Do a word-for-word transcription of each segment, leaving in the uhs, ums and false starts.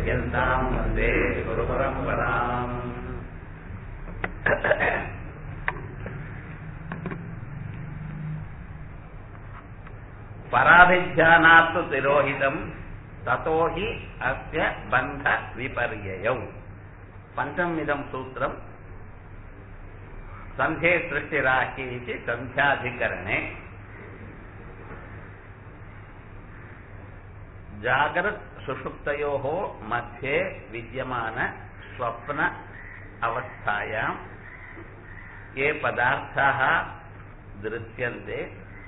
पर्यन्तां वन्दे गुरुपरम्पराम्। पराभिज्ञानात्तु तिरोहितं ततो हि अस्य बन्ध विपर्ययौ। पञ्चममिदं सूत्रं सन्धे सृष्टिराहि इति सन्ध्याधिकरणे जागृत सुषुप्तयोः मध्ये विद्यमान स्वप्न अवस्थायां ये पदार्थाः दृश्यन्ते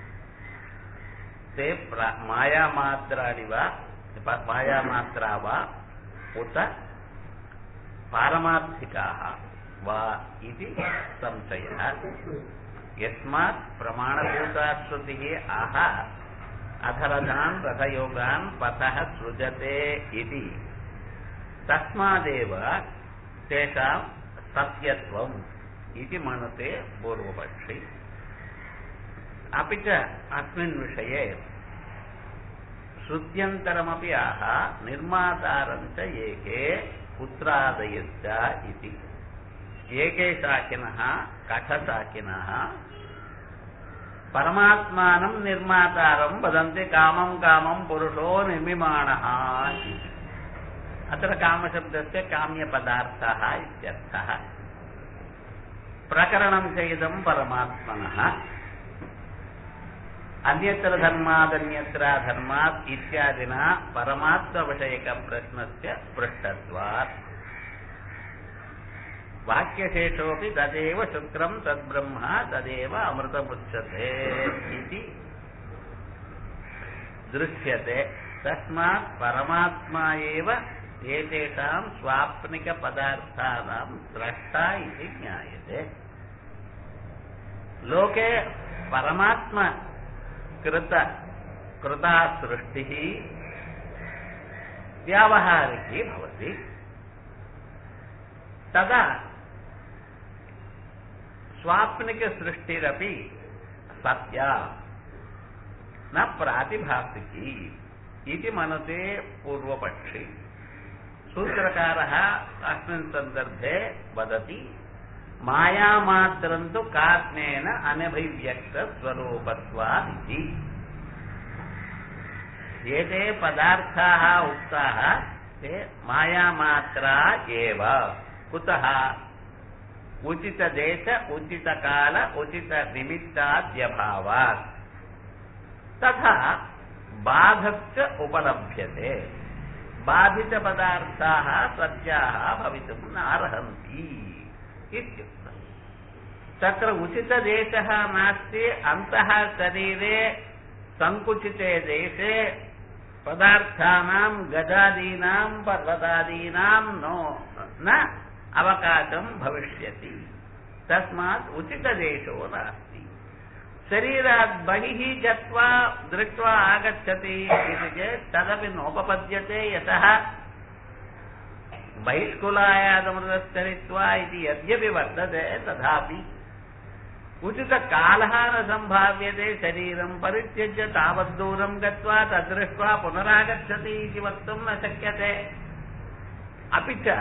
ते मायामात्राणि वा मायामात्रा वा उत पारमार्थिकाः वा इति संशयः। यस्मात् प्रमाणभूतात् श्रुतिः आह अधरजान् रथयोगान् पथः सृजते इति तस्मादेव तेषां सत्यत्वम् इति मनुते पूर्वपक्षी। अपि च अस्मिन् विषये श्रुत्यन्तरमपि आह निर्मातारं च एके पुत्रादयश्च इति। एके शाकिनः कठशाकिनः परमात्मानं निर्मातारं वदन्ति कामं कामं पुरुषो निर्मिमाणः इति। अत्र कामशब्दस्य काम्यपदार्थः इत्यर्थः। प्रकरणं च इदं परमात्मनः अन्यत्र धर्मादन्यत्र धर्मात् इत्यादिना परमात्मविषयकप्रश्नस्य पृष्ठत्वात्। वाक्यशेषोऽपि तदेव शुक्रं तद्ब्रह्म तदेव अमृतमुच्यते इति दृश्यते। तस्मात् परमात्मा एव एतेषां स्वाप्निकपदार्थानां द्रष्टा इति ज्ञायते। लोके परमात्मा कृत कृता सृष्टिः व्यावहारिकी भवति। तदा स्वाप्निकसृष्टिरपि सत्या न प्रातिभासिकी इति मनुते पूर्वपक्षी। सूत्रकारः अस्मिन् सन्दर्भे वदति मायामात्रं तु कात्मेन अनभिव्यक्तस्वरूपत्वादिति। एते पदार्थाः उक्ताः ते मायामात्रा एव। कुतः? उचितदेश उचितकाल उचितनिमित्ताद्यभावात्। तथा बाधश्च उपलभ्यते। बाधितपदार्थाः सत्याः भवितुं नार्हन्ति इत्युक्तम्। तत्र उचितदेशः नास्ति। अन्तः शरीरे सङ्कुचिते देशे पदार्थानां गजादीनां पर्वतादीनां नो न अवकाशं भविष्यति। तस्मात् उचितदेशो नास्ति। शरीरात् बहिः गत्वा दृष्ट्वा आगच्छति इति चेत् तदपि नोपपद्यते। यतः बहिष्कुलायादमृतश्चरित्वा इति यद्यपि वर्तते तथापि उचितकालः न सम्भाव्यते। शरीरं परित्यज्य तावद्दूरं गत्वा तद्दृष्ट्वा पुनरागच्छति इति वक्तुं न शक्यते। अपि च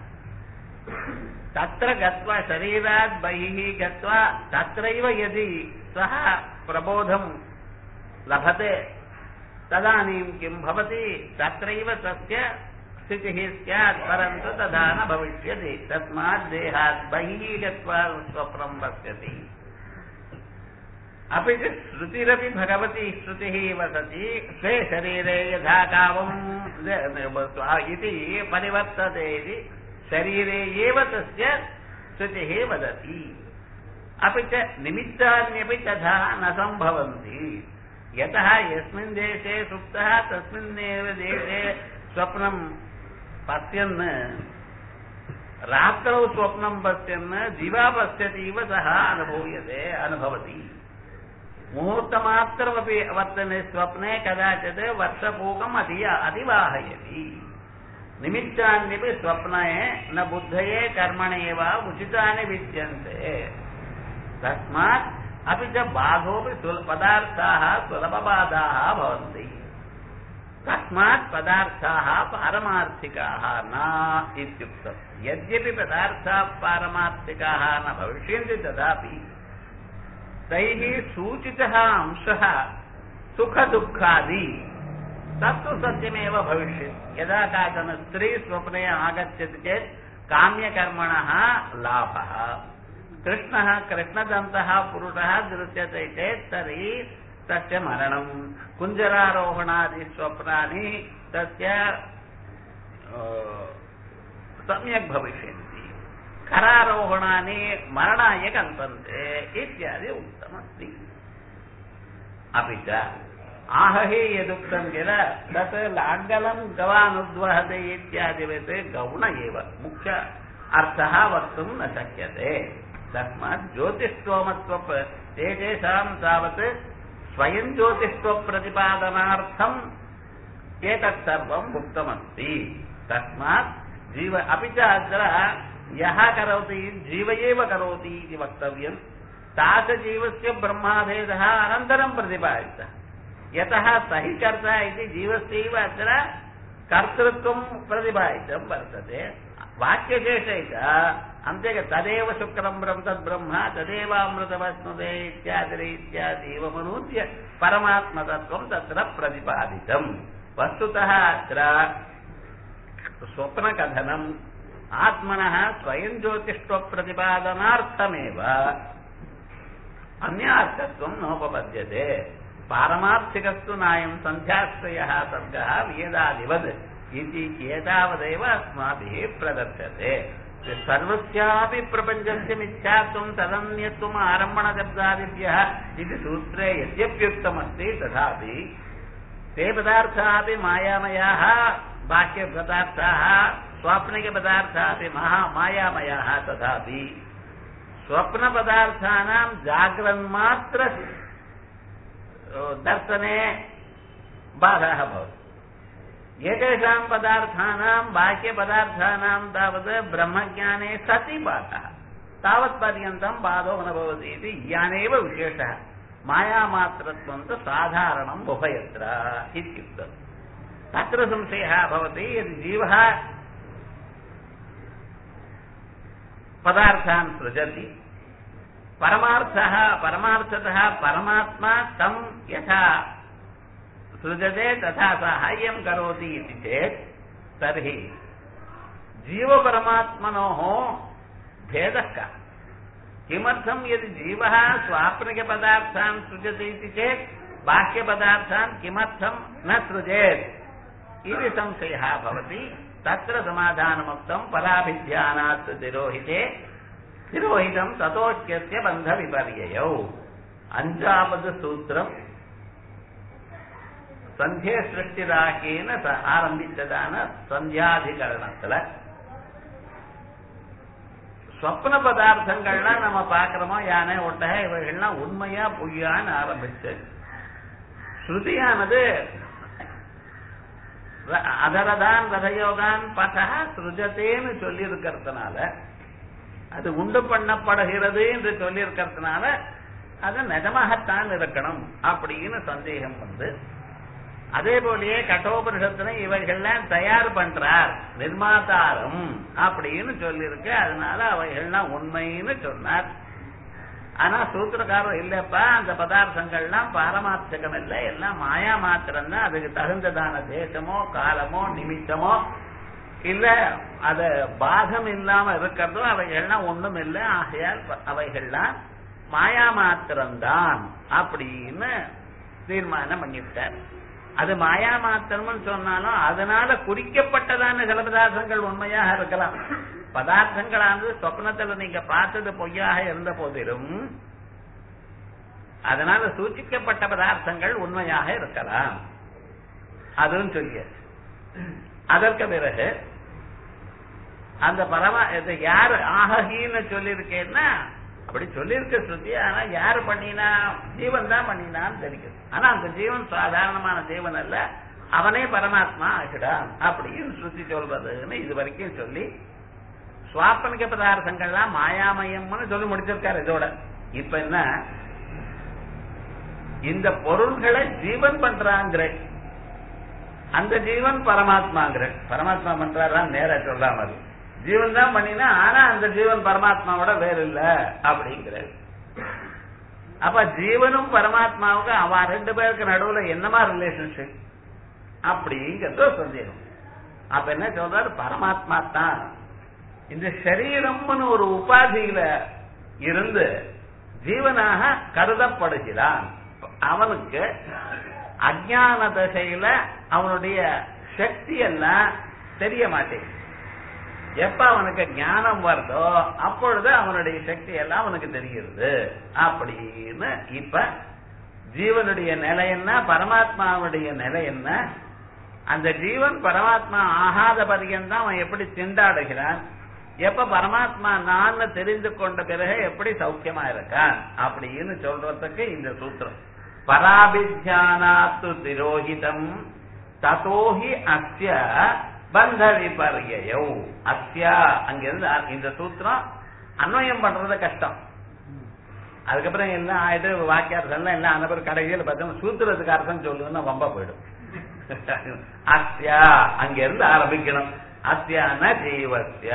तत्र गत्वा शरीरात् बहिः गत्वा तत्रैव यदि सः प्रबोधं लभते तदानीं किं भवति? तत्रैव तस्य स्थितिः स्यात्, परन्तु तथा न भविष्यति। तस्मात् देहात् बहिः गत्वा स्वप्नं पश्यति। अपि च श्रुतिरपि भगवती श्रुतिः वदति स्वे शरीरे यथा कामम् इति परिवर्तते इति शरीरे एव तस्य श्रुतिः वदति। अपि च निमित्तान्यपि तथा न सम्भवन्ति। यतः यस्मिन् देशे सुप्तः तस्मिन्नेव देशे स्वप्नं पश्यन् रात्रौ स्वप्नं पश्यन् दिवा पश्यतीव सः अनुभूयते अनुभवति। मुहूर्तमात्रमपि वर्तने स्वप्ने कदाचित् वर्षपूगम् अति अतिवाहयति। निमित्तान्यपि स्वप्ने न बुद्धये कर्मणे वा उचितानि विद्यन्ते। तस्मात् अपि च बाधोऽपि पदार्थाः सुलभबाधाः भवन्ति। तस्मात् पदार्थाः पारमार्थिकाः न इत्युक्तम्। यद्यपि पदार्थाः पारमार्थिकाः न भविष्यन्ति तथापि तैः सूचितः अंशः सुखदुःखादि तत्तु सत्यमेव भविष्यति। यदा काचन स्त्री स्वप्ने आगच्छति चेत् काम्यकर्मणः लाभः, कृष्णः कृष्णदन्तः पुरुषः दृश्यते चेत् तर्हि तस्य मरणं, कुञ्जरारोहणादि स्वप्नानि तस्य सम्यक् भविष्यन्ति, करारोहणानि मरणाय कल्पन्ते इत्यादि उक्तमस्ति। अपि च आहहि यदुक्तं किल तत् लाङ्गलं गवानुद्वहते इत्यादिवत् गौण एव, मुख्य अर्थः वक्तुं न शक्यते। तस्मात् ज्योतिष्ठोमत्व तेषां तावत् स्वयं ज्योतिष्ठप्रतिपादनार्थम् एतत् सर्वम् उक्तमस्ति। तस्मात् जीव अपि च अत्र यः करोति जीव एव करोति इति वक्तव्यम्। तादृशजीवस्य ब्रह्माभेदः अनन्तरं प्रतिपादितः। यतः सहि कर्ता इति जीवस्यैव अत्र कर्तृत्वं प्रतिपादितं वर्तते। वाक्यशेषे च अन्ते तदेव शुक्रं ब्रह्म तद्ब्रह्म तदेवामृतमश्नुते इत्यादि इत्यादि एवमनूद्य परमात्मतत्त्वं तत्र प्रतिपादितम्। वस्तुतः अत्र स्वप्नकथनम् आत्मनः स्वयं ज्योतिष्ठप्रतिपादनार्थमेव, अन्यार्थत्वं नोपपद्यते। पारमार्थिकस्तु नायं सन्ध्याश्रयः सर्गः वेदादिवद् इति एतावदेव अस्माभिः प्रदर्श्यते। सर्वस्यापि प्रपञ्चस्य मिथ्यात्वं तदन्यत्वम् आरम्भणशब्दादिभ्यः इति सूत्रे यद्यप्युक्तमस्ति तथापि ते पदार्थाः अपि मायामयाः, बाह्यपदार्थाः स्वाप्निकपदार्थाः अपि महा मायामयाः। तथापि स्वप्नपदार्थानां जाग्रन्मात्र दर्शने बाधः भवति। एतेषां पदार्थानां बाह्यपदार्थानां तावत् ब्रह्मज्ञाने सति बाधः, तावत्पर्यन्तं बाधो न भवति इति ज्ञानेव विशेषः। मायामात्रत्वं तु साधारणम् उभयत्र इत्युक्तम्। तत्र संशयः भवति, यदि जीवः पदार्थान् सृजति, परमार्थः परमार्थतः परमात्मा तं यथा सृजते तथा साहाय्यं करोति इति चेत् तर्हि जीवपरमात्मनोः भेदः कः? किमर्थं यदि जीवः स्वाप्निकपदार्थान् सृजति इति चेत् बाह्यपदार्थान् किमर्थं न सृजेत् इति संशयः भवति। तत्र समाधानमुक्तं पराभिध्यानात् तिरोहिते तिरोहितं ततोच्यस्य बन्धविपर्ययौ। अञ्जावद् सूत्रं சந்திய சிருஷ்டிராக்கின்னு ஆரம்பித்ததான சந்தியாதிகரணத்துல ஸ்வப்ன பதார்த்தங்கள்லாம் நம்ம பார்க்கிறோமோ, யானை ஒட்டகை இவைகள்லாம் உண்மையா பொய்யான்னு ஆரம்பிச்சு ஸ்ருதியானது அதரதான் ரதயோகான் பதா சுருஜத்தேன்னு சொல்லி இருக்கிறதுனால, அது உண்டு பண்ணப்படுகிறது என்று சொல்லி இருக்கிறதுனால அது நிஜமாகத்தான் இருக்கணும் அப்படின்னு சந்தேகம் வந்து, அதே போலயே கட்டோபனிஷத்துல இவைகள்லாம் தயார் பண்றார் நிர்மாதாரம் அப்படின்னு சொல்லியிருக்கு. அதனால அவைகள்லாம் உண்மைன்னு சொன்னார். ஆனா சூத்திரக்காரர் இல்லப்பா, அந்த பதார்த்தங்கள்லாம் பாரமார்த்திகம் இல்லை, எல்லாம் மாயா மாத்திரம்தான். அதுக்கு தகுந்ததான தேசமோ காலமோ நிமித்தமோ இல்ல அது பாகம் இல்லாம இருக்கிறதோ அவைகள்லாம் ஒண்ணும் இல்லை, ஆகையால் அவைகள்லாம் மாயா மாத்திரம்தான் அப்படின்னு தீர்மானம் பண்ணிவிட்டார். அது மாயா மாத்திரம்னு சொன்னாலும் அதனால குறிக்கப்பட்டதான சில பதார்த்தங்கள் உண்மையாக இருக்கலாம். பதார்த்தங்களானது சொப்னத்துல நீங்க பார்த்தது பொய்யாக இருந்த போதிலும் அதனால சூச்சிக்கப்பட்ட பதார்த்தங்கள் உண்மையாக இருக்கலாம். அதுவும் சொல்லிய அதற்கு பிறகு அந்த பரமா யாரு ஆகின்னு சொல்லியிருக்கேன்னா அப்படி சொல்லியிருக்க ஸ்ருதி. ஆனா யாரு பண்ணினா? ஜீவன் தான் பண்ணினான்னு தெரியும். ஆனா அந்த ஜீவன் சாதாரணமான ஜீவன் அல்ல, அவனே பரமாத்மா ஆகிடான் அப்படின்னு ஸ்ருதி சொல்றதுன்னு இது வரைக்கும் சொல்லி சுவாப்பனிக பதார்த்தங்கள்லாம் மாயாமயம்னு சொல்லி முடிச்சிருக்காரு. இதோட இப்ப என்ன, இந்த பொருள்களை ஜீவன் பண்றாங்கிற அந்த ஜீவன் பரமாத்மாங்கிற பரமாத்மா பண்றாரான்னு நேர சொல்லாம அது ஜீவன் தான் பண்ணினா, ஆனா அந்த ஜீவன் பரமாத்மாவோட வேறு இல்ல அப்படிங்கிற. அப்ப ஜீவனும் பரமாத்மாவுக்கு அவ ரெண்டு பேருக்கு நடுவுல என்னமா ரிலேஷன்ஷிப் அப்படிங்கிறத சந்தேகம். அப்ப என்ன சொல்றாரு, பரமாத்மா தான் இந்த சரீரம்னு ஒரு உபாதியில இருந்து ஜீவனாக கருதப்படுகிறான். அவனுக்கு அஞ்ஞான தசையில அவனுடைய சக்தி எல்லாம் தெரிய மாட்டேங்குது. எப்ப அவனுக்கு ஞானம் வருதோ அப்பொழுது அவனுடைய சக்தி எல்லாம் அவனுக்கு தெரிகிறது. அப்படின்னு இப்ப ஜீவனுடைய நிலை என்ன, பரமாத்மாவுடைய நிலை என்ன, அந்த ஜீவன் பரமாத்மா ஆகாத பரியந்தான் அவன் எப்படி திண்டாடுகிறான், எப்ப பரமாத்மா நான் தெரிந்து கொண்ட பிறகு எப்படி சௌக்கியமா இருக்கான் அப்படின்னு சொல்றதுக்கு இந்த சூத்திரம். பராபித்யானாத்து திரோஹிதம் ததோஹி அஸ்ய பந்த விபர்யயௌ. அஸ்யா அங்கிருந்து இந்த சூத்திரம் அன்வயம் பண்றது கஷ்டம். அதுக்கப்புறம் எல்லாம் ஆயிட்டு வாக்கியார்த்தம் எல்லாம் அந்த பேர் கடைசியில் பார்த்தோம் சூத்திரத்துக்கு அர்த்தம் சொல்லுன்னா வம்ப போயிடும். அஸ்யா அங்கிருந்து ஆரம்பிக்கணும். அஸ்யான ஜீவஸ்ய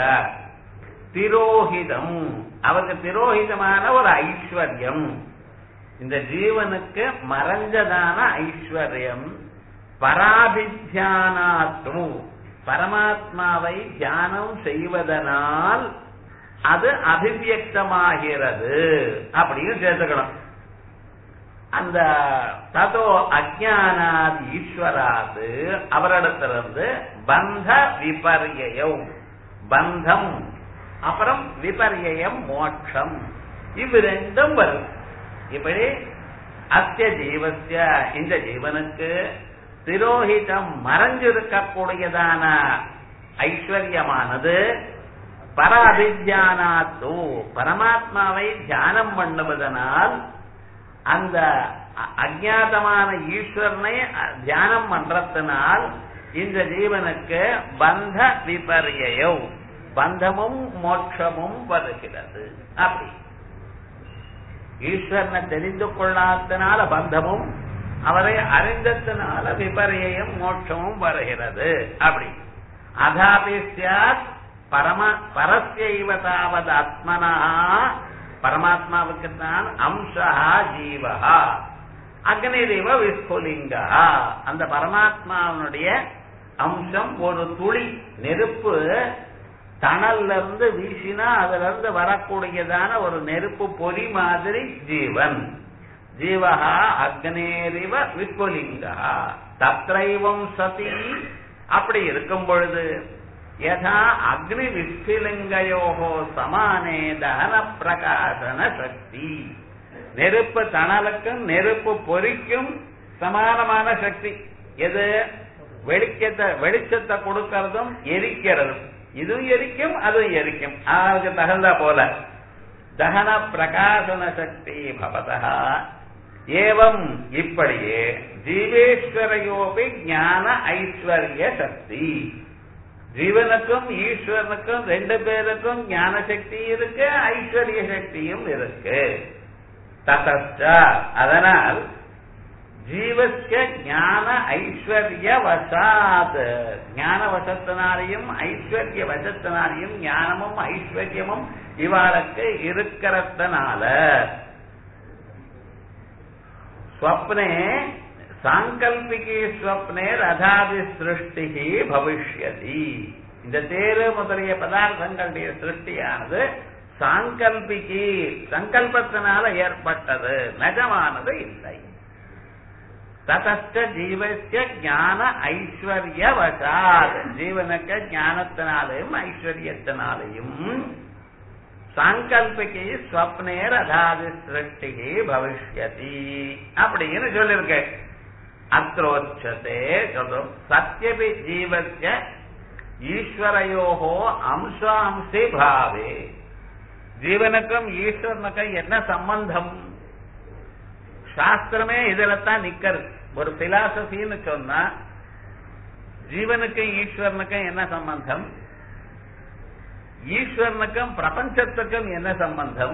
திரோஹிதம், அவருக்கு திரோஹிதமான ஒரு ஐஸ்வர்யம், இந்த ஜீவனுக்கு மறைஞ்சதான ஐஸ்வர்யம். பராபித்யானாத்து, பரமாத்மாவை தியானம் செய்வதனால் அது அபிவியக்தமாகிறது அப்படின்னு சேர்த்துக்கணும். அந்த ததோ அஜ்ஞானாத் ஈஸ்வராது அவரிடத்திலிருந்து பந்த விபர்யம், பந்தம் அப்புறம் விபர்யம் மோட்சம், இவ் ரெண்டும் வரும். இப்படி அஸ்ய ஜீவஸ்ய இந்த ஜீவனுக்கு திரோஹிதம் மறைஞ்சிருக்கக்கூடியதான ஐஸ்வர்யமானது பராபித்யானாத்து பரமாத்மாவை தியானம் பண்ணுவதனால் அந்த அஜ்ஞாதமான ஈஸ்வரனை தியானம் பண்றதுனால் இந்த ஜீவனுக்கு பந்த விபர்யம், பந்தமும் மோட்சமும் வருகிறது. அப்படி ஈஸ்வரனை தெரிந்து கொள்ளாதனால பந்தமும், அவரை அறிந்ததுனால விபர்யம் மோட்சமும் வருகிறது. அப்படி அதாபி சாத் பரம பரஸ்யைவ தாவது ஆத்மனா, பரமாத்மாவுக்கு தான் அம்சா ஜீவஹா அக்னிதேவ விஸ்புலிங்கா, அந்த பரமாத்மாவுடைய அம்சம் ஒரு துளி நெருப்பு தணல்ல இருந்து வீசினா அதுல இருந்து வரக்கூடியதான ஒரு நெருப்பு பொறி மாதிரி ஜீவன். ஜீவஹா அக்னேரிவ விஸ்புலிங்கா தத்ரைவம் சதி. அப்படி இருக்கும் பொழுது யதா அக்னி விஸ்புலிங்கயோகோ சமானே தகன பிரகாசன சக்தி, நெருப்பு தணலுக்கும் நெருப்பு பொறிக்கும் சமானமான சக்தி எது, வெளிச்சத்தை வெளிச்சத்தை கொடுக்கறதும் எரிக்கிறதும், இதுவும் எரிக்கும் அதுவும் எரிக்கும், அதுக்கு தகுந்த போல தகன பிரகாசன சக்தி பவதா. ஏவம் இப்படியே ஜீவேஸ்வரையோபி ஞான ஐஸ்வர்ய சக்தி, ஜீவனுக்கும் ஈஸ்வரனுக்கும் ரெண்டு பேருக்கும் ஞான சக்தி இருக்கு, ஐஸ்வர்ய சக்தியும் இருக்கு. ததச்ச அதனால் ஜீவஸ்ய ஞான ஐஸ்வர்ய வசாத், ஞான வசத்தினாலையும் ஐஸ்வர்ய வசத்தினாலையும் ஞானமும் ஐஸ்வர்யமும் இவாளுக்கு இருக்கிறதுனால ஸ்வப்னே சாங்கல்பிகி ஸ்வப்னே ரதாதி சிருஷ்டி பவிஷ்யதி. இந்த தேரு முதலிய பதார்த்தங்களுடைய சிருஷ்டியானது சாங்கல்பிகி சங்கல்பத்தினால ஏற்பட்டது, நிஜமானது இல்லை. ததச்ச ஜீவஸ்ய ஞான ஐஸ்வர்ய வசாத், ஜீவனுக்கு ஞானத்தினாலையும் ஐஸ்வர்யத்தினாலையும் சாங்கல்பிகி ஸ்வப்னே ரதாதி சிருஷ்டி பவிஷ்யதி அப்படின்னு சொல்லிருக்க. அத்ரோச்சதே சொல்றோம் சத்யபி ஜீவஸ்ய ஈஸ்வரையோகோ அம்சாம்சி பாவே, ஜீவனுக்கும் ஈஸ்வரனுக்கும் என்ன சம்பந்தம்? சாஸ்திரமே இதுல தான் நிக்கிறது. ஒரு பிலாசபின்னு சொன்னா ஜீவனுக்கும் ஈஸ்வரனுக்கும் என்ன சம்பந்தம், ஈஸ்வரனுக்கும் பிரபஞ்சத்துக்கும் என்ன சம்பந்தம்,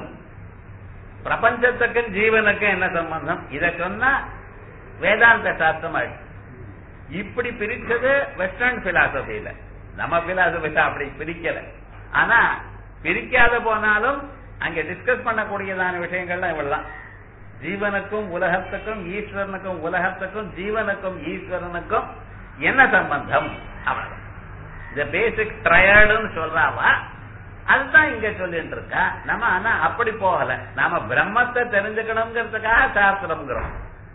பிரபஞ்சத்துக்கும் ஜீவனுக்கும் என்ன சம்பந்தம், இத சொன்னா வேதாந்த சாஸ்திரம் ஆயிடுச்சு. இப்படி பிரிச்சது வெஸ்டர்ன் பிலாசபியில, நம்ம பிலாசபில அப்படி பிரிக்கல. ஆனா பிரிக்காத போனாலும் அங்க டிஸ்கஸ் பண்ணக்கூடியதான விஷயங்கள்லாம் இவ்வளவுதான். ஜீவனுக்கும் உலகத்துக்கும், ஈஸ்வரனுக்கும் உலகத்துக்கும், ஜீவனுக்கும் ஈஸ்வரனுக்கும் என்ன சம்பந்தம், அவ்வளவு. இந்த பேசிக் ட்ரையர்டுன்னு சொல்றாவா, அதுதான் இங்க சொல்லிட்டு இருக்கா. நம்ம ஆனா அப்படி போகல. நாம பிரம்மத்தை தெரிஞ்சுக்கணுங்கிறதுக்காக சாஸ்திரம்ங்கிறோம்.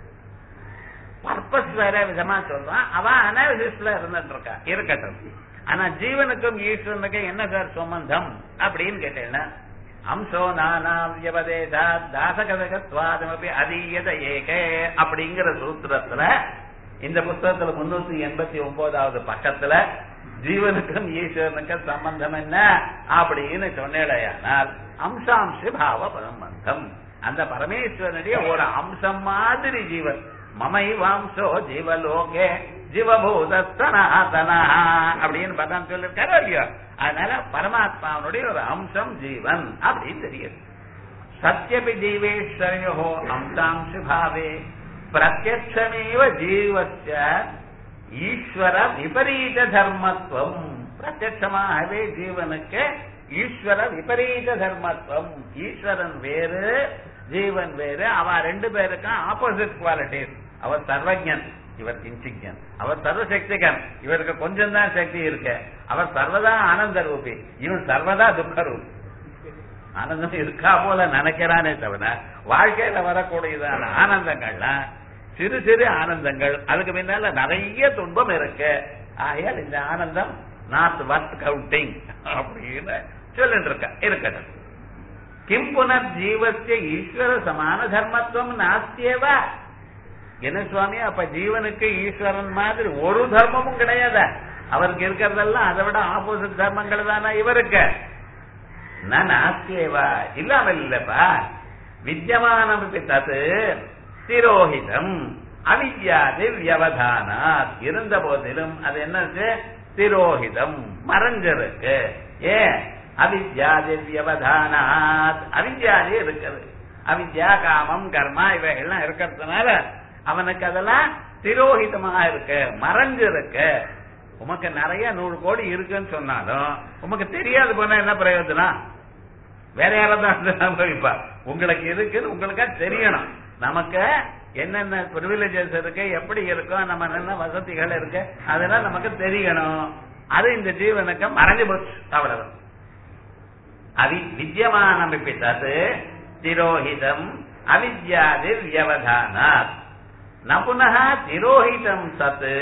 பர்பஸ் வேற விதமா சொல்றான். அவன் அனாலிசிஸ்ல இருந்துட்டு இருக்கா, இருக்கட்டும். ஆனா ஜீவனுக்கும் ஈஸ்வரனுக்கும் என்ன சார் சம்பந்தம் அப்படின்னு கேட்டேன்னா, அம்சோ நானா வியபதேதா தாசகதகத்வாதமபி அதீயத ஏகே அப்படிங்கிற சூத்திரத்துல, இந்த புத்தகத்துல முன்னூத்தி எண்பத்தி ஒன்பதாவது பக்கத்துல ஜீவனுக்கும் ஈஸ்வரனுக்கும் சம்பந்தம் என்ன அப்படின்னு சொன்னேடையானால், அம்சாம்ச பாவ சம்பந்தம். அந்த பரமேஸ்வரனுடைய ஒரு அம்சம் மாதிரி ஜீவன். மமை வாம்சோ ஜீவலோகே ஜீவபூதஸ்தனாதனா அப்படின்னு பகவான் சொல்லிருக்காரு இல்லையா. அதனால பரமாத்மாவனுடைய ஒரு அம்சம் ஜீவன் அப்படின்னு தெரியுது. சத்யபி ஜீவேஸ்வரோ அம்சாம்ச பாவே பிரத்யக்ஷமேவ ஜீவஸ்ய ஈஸ்வர விபரீத தர்மத்துவம். பிரத்யட்சமாகவே ஜீவனுக்கு ஈஸ்வர விபரீத தர்மத்துவம். ஈஸ்வரன் வேறு, ஜீவன் வேறு. அவ ரெண்டு பேருக்கும் ஆப்போசிட் குவாலிட்டிஸ். அவர் சர்வஜன், இவர் கிஞ்சிஜன். அவர் சர்வசக்திகன், இவருக்கு கொஞ்சம் தான் சக்தி இருக்கு. அவர் சர்வதா ஆனந்த ரூபி, இவன் சர்வதா துக்க ரூபி. ஆனந்தம் இருக்கா போல நினைக்கிறானே தவிர வாழ்க்கையில வரக்கூடியதான ஆனந்தங்கள்லாம் சிறு சிறு ஆனந்தங்கள். அதுக்கு முன்னால நிறைய துன்பம் இருக்கு. ஆகையால் இந்த ஆனந்தம் நாட் வர்த் கவுண்டிங் அப்படின்னு சொல்லிட்டு இருக்க. இருக்கட்டும். கிம் புனர் ஜீவஸ்ய ஈஸ்வர சமான தர்மத்துவம் நாஸ்தியேவா. என்ன சுவாமி, அப்ப ஜீவனுக்கு ஈஸ்வரன் மாதிரி ஒரு தர்மமும் கிடையாது. அவருக்கு இருக்கிறதெல்லாம் அதை விட ஆப்போசிட் தர்மங்கள் தானே இவருக்கு. நாஸ்தியேவா, இல்லாமல் இல்லப்பா. வித்தியமானம் தத்து திரோஹிதம் அவித்யாதி வியவதானாத். இருந்த போதிலும் அது என்னது, திரோஹிதம், மறைஞ்சிருக்கு. ஏன், அவித்யாதி வியவதானாத். அவித்யாதி இருக்குது. அவித்யா, காமம், கர்மா இவைகள்லாம் இருக்கிறதுனால அவனுக்கு அதெல்லாம் திரோஹிதமாக இருக்கு, மறைஞ்சிருக்கு. உமக்கு நிறைய நூறு கோடி இருக்குன்னு சொன்னாலும் உமக்கு தெரியாது போனா என்ன பிரயோஜனம்? வேற யாராவது அனுபவிப்பா. உங்களுக்கு இருக்குன்னு உங்களுக்கா தெரியணும். நமக்கு என்னென்ன பிரிவிலேஜஸ் இருக்கு, எப்படி இருக்கும், நம்ம என்ன வசதிகள் இருக்கு, அதெல்லாம் நமக்கு தெரியணும். அது இந்த ஜீவனுக்கு மறைஞ்சு போச்சு, அவ்வளவு. அவி வித்தியமானம் தது திரோஹிதம் அவித்யாதி வியவதானாத். நபுனः திரோஹிதம் சத்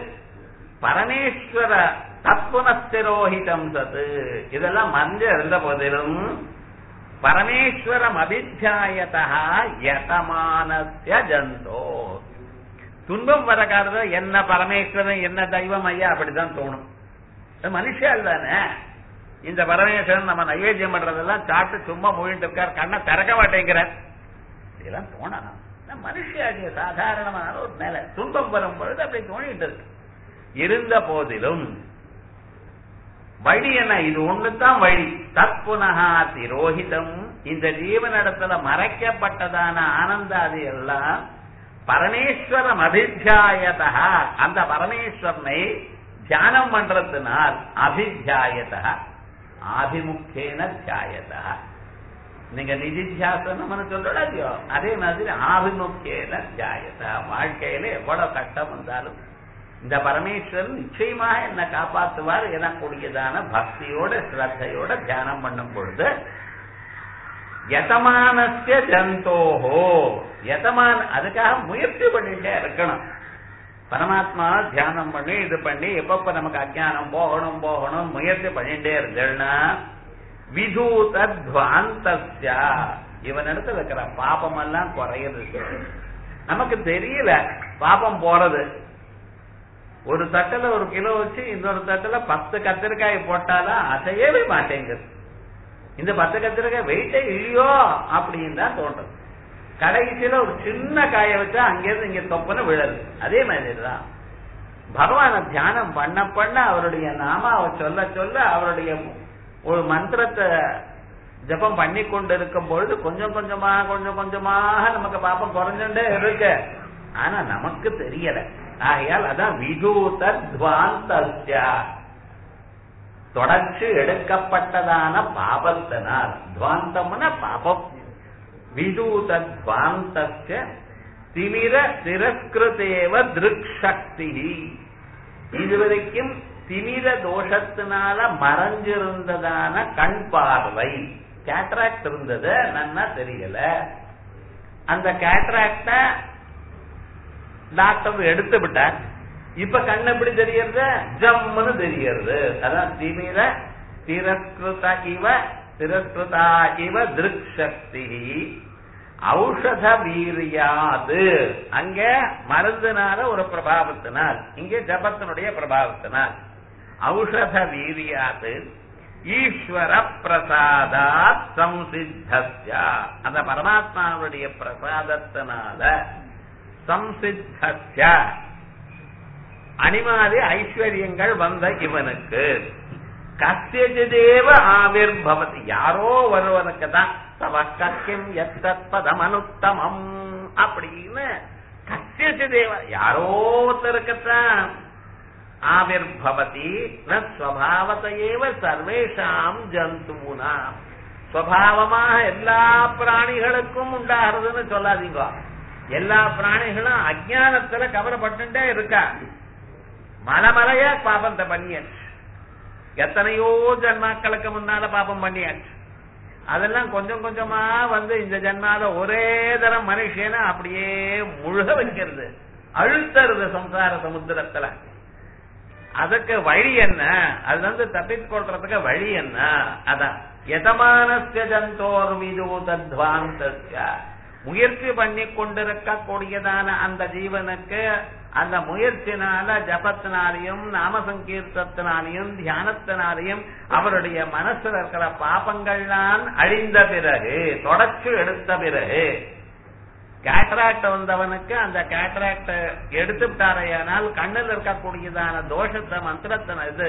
பரமேஸ்வர தத்புனஸ்திரோஹிதம் சத். இதெல்லாம் மறைஞ்சு இருந்த போதிலும் பரமேஸ்வரம் அபித்யாயதா யதமானஸ்ய ஜந்தோ. துன்பம் வர காரணம் என்ன பரமேஸ்வரன் என்ன தெய்வம் ஐயா அப்படிதான் தோணும். மனுஷன் தானே. இந்த பரமேஸ்வரன் நம்ம நைவேத்தியம் பண்றதெல்லாம் சாப்பிட்டு சும்மா மூழ்கிட்டு இருக்கார், கண்ணை திறக்க மாட்டேங்கிறார், இதெல்லாம் தோணணும். மனுஷியாகிய சாதாரணமான ஒரு நிலை. துன்பம் வரும் பொழுது அப்படி தோணிட்டு இருக்கு. இருந்த போதிலும் வழி என்ன, இது ஒண்ணுதான் வழி. தத்புனஹா திரோஹிதம். இந்த ஜீவனிடத்துல மறைக்கப்பட்டதான ஆனந்தாதி எல்லாம் பரமேஸ்வரம் அபித்யாயதா. அந்த பரமேஸ்வரனை தியானம் பண்றதுனால் அபித்யாயதா ஆபிமுக்கேன தியாயதா. நீங்க நிதித்தியாசனம் சொல்றோ அதே மாதிரி ஆபிமுக்கேன தியாயதா. வாழ்க்கையில எவ்வளவு கஷ்டம் வந்தாலும் இந்த பரமேஸ்வரன் நிச்சயமா என்ன காப்பாற்றுவார் எனக்கூடியதான பக்தியோட ஸ்ரத்தையோட தியானம் பண்ணும் பொழுது யதமானஸ்ய ஜந்தோஹோ. யதமான, அதுக்காக முயற்சி பண்ணிட்டே இருக்கணும். பரமாத்மா தியானம் பண்ணி இது பண்ணி எப்பப்ப நமக்கு அஜ்ஞானம் போகணும் போகணும் முயற்சி பண்ணிட்டே இருந்தேன்னா விதூத்வாந்தஸ்ய இவனிடத்துல இருக்கிற பாபம் எல்லாம் குறையுது. நமக்கு தெரியல பாபம் போறது. ஒரு தட்டுல ஒரு கிலோ வச்சு இன்னொரு தட்டுல பத்து கத்திரிக்காய் போட்டாலும் அசையவே மாட்டேங்குது. இந்த பத்து கத்திரிக்காய் வெயிட்டே இல்லையோ அப்படின்னு தான் தோன்றது. கடைசியில ஒரு சின்ன காய வச்சா அங்கிருந்து இங்க தொப்பன்னு விழது. அதே மாதிரிதான் பகவான தியானம் பண்ண பண்ண அவருடைய நாமாவை சொல்ல சொல்ல அவருடைய ஒரு மந்திரத்தை ஜபம் பண்ணி கொண்டு இருக்கும் பொழுது கொஞ்சம் கொஞ்சமாக கொஞ்சம் கொஞ்சமாக நமக்கு பாப்பம் குறைஞ்சுட்டே இருக்கு. ஆனா நமக்கு தெரியல. ஆகையால் அதான் விதூதத்வாந்தஸ்ய, தொடர்ச்சி எடுக்கப்பட்டதான பாபத்தினால், துவாந்தம்னா பாபம், விதூதத்வாந்தஸ்ய திமிர திரஸ்கிருதேவ திருக்ஷக்தி, இதுவரைக்கும் திமிர தோஷத்தினால மறைஞ்சிருந்ததான கண் பார்வை, கேட்ராக்ட் இருந்தது, நன்னா தெரியல. அந்த கேட்ராக்ட டாக்டர் எடுத்து விட்டார். இப்ப கண் எப்படி தெரியறது? ஜம்முன்னு தெரியறது. அதான் திமிர திரஸ்கிருத இவ திரஸ்கிருதா இவ திருக்ஷக்தி ஔஷத வீரியாது. அங்க மருந்தினால ஒரு பிரபாவத்தினால், இங்கே ஜபத்தினுடைய பிரபாவத்தினால். ஔஷத வீரியாது ஈஸ்வர பிரசாதாத் சம்சித்தஸ்ய, அந்த பரமாத்மாவுடைய பிரசாதத்தினால சம்சித்தஸ்ய அனிமாதி ஐஸ்வர்யங்கள் வந்த இவனுக்கு கஸ்யஜிதேவ ஆவிர்பவதி, யாரோ ஒருவனுக்கு தான் தவக்கியம் எத்தத் பதமனுத்தமம் அப்படின்னு கஸ்யஜிதேவ யாரோ ஒருத்தருக்குத்தான் ஆவிர்பவதி நஸ்வபாவதேவ சர்வேஷாம் ஜந்தூனாம், ஸ்வபாவமாக எல்லா பிராணிகளுக்கும் உண்டாகிறதுன்னு சொல்லாதீங்க. எல்லா பிராணிகளும் அஜானத்துல கவலைப்பட்டுட்டே இருக்கா. மலமலையா பாபத்தை பண்ணியாச்சு, எத்தனையோ ஜன்மாக்களுக்கு முன்னால பாபம் பண்ணியாச்சு. அதெல்லாம் கொஞ்சம் கொஞ்சமா வந்து இந்த ஜன்மால ஒரே தரம் மனுஷன அப்படியே முழுக வைக்கிறது, அழுத்தறது சம்சார சமுத்திரத்துல. அதுக்கு வழி என்ன? அது வந்து தப்பித்து கொள்றதுக்கு வழி என்ன? அதான் யதமானஸ்ய ஜந்தோர் விதூதத்வாந்தஸ்ய, முயற்சி பண்ணி கொண்டிருக்கக்கூடியதான அந்த ஜீவனுக்கு அந்த முயற்சினால ஜபத்தினாலையும் நாம சங்கீர்த்தத்தினாலையும் தியானத்தினாலையும் அவருடைய மனசுல இருக்கிற பாபங்கள்லாம் அழிந்த பிறகு, தொடர்ச்சி எடுத்த பிறகு, கேட்ராக்ட் வந்தவனுக்கு அந்த கேட்ராக்ட் எடுத்துட்டாரையானால் கண்ணில் இருக்கக்கூடியதான தோஷத்தை மந்திரத்தின இது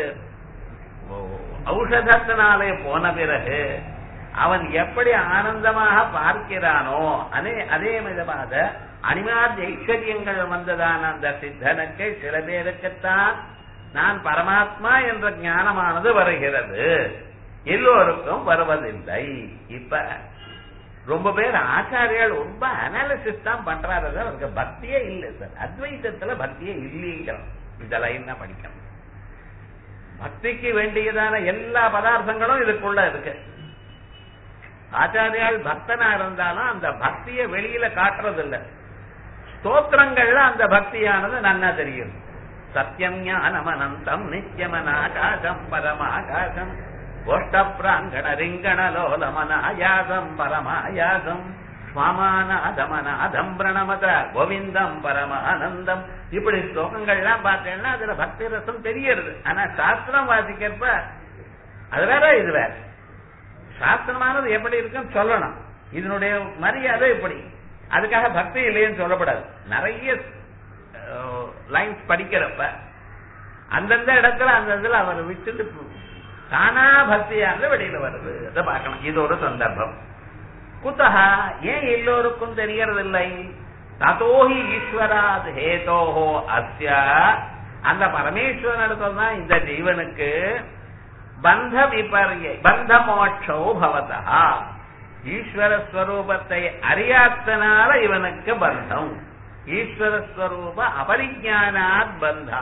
ஔஷதத்தினாலே போன பிறகு அவன் எப்படி ஆனந்தமாக பார்க்கிறானோ அதே அதே விதமாக அனிமாதி ஐஸ்வர்யங்கள் வந்ததான அந்த சித்தனுக்கு சில பேருக்குத்தான் நான் பரமாத்மா என்ற ஞானமானது வருகிறது, எல்லோருக்கும் வருவதில்லை. இப்ப ரொம்ப பேர் ஆச்சாரியால் ரொம்ப அனாலிசிஸ் தான் பண்றாரு, அவருக்கு பக்தியே இல்லை சார். அத்வைதத்துல பக்தியே இல்லைங்கிறோம். இந்த லைன் தான் படிக்கணும். பக்திக்கு வேண்டியதான எல்லா பதார்த்தங்களும் இதுக்குள்ள இருக்கு. ஆச்சாரியால் பக்தனா இருந்தாலும் அந்த பக்தியை வெளியில காட்டுறது இல்ல. ஸ்தோத்திரங்கள்ல அந்த பக்தியானது நன்னா தெரியும். சத்தியம் ஞானம் அனந்தம் நித்தியமனாகாசம் பரமாகாசம் கோஷ்ட பிராங்கண ரிங்கண லோலமனாயாசம் பரமாயாசம் ஸ்வாமானாதமனாதம் பிரணமத கோவிந்தம் பரமானந்தம். இப்படி ஸ்லோகங்கள்லாம் பார்த்தேன்னா அதுல பக்தி ரசம் தெரியறது. ஆனா சாஸ்திரம் வாசிக்கிறப்ப அது வேற இது வேற. சாஸ்திரமானது எப்படி இருக்குன்னு சொல்லணும், இதனுடைய மரியாதை எப்படி. அதுக்காக பக்தி இல்லைன்னு சொல்லப்படாது. நிறைய லைன்ஸ் படிக்கிறப்ப அந்தந்த இடத்துல அந்த இடத்துல அவர் விட்டுட்டு தானா பக்தியானது வெளியில வருது, அதை பார்க்கணும். இது ஒரு சந்தர்ப்பம். குத்தஹா, ஏன் எல்லோருக்கும் தெரியறதில்லை? ததோஹி ஈஸ்வராத் ஹேதோஹோ அஸ்ய, அந்த பரமேஸ்வரனிடத்துல தான் இந்த ஜீவனுக்கு பந்த விபர்ய பந்த மோட்சோ பவதா, ஈஸ்வரஸ்வரூபத்தை அறியாதனால இவனுக்கு பந்தம். ஈஸ்வரஸ்வரூப அபரிஞானாத் பந்தா.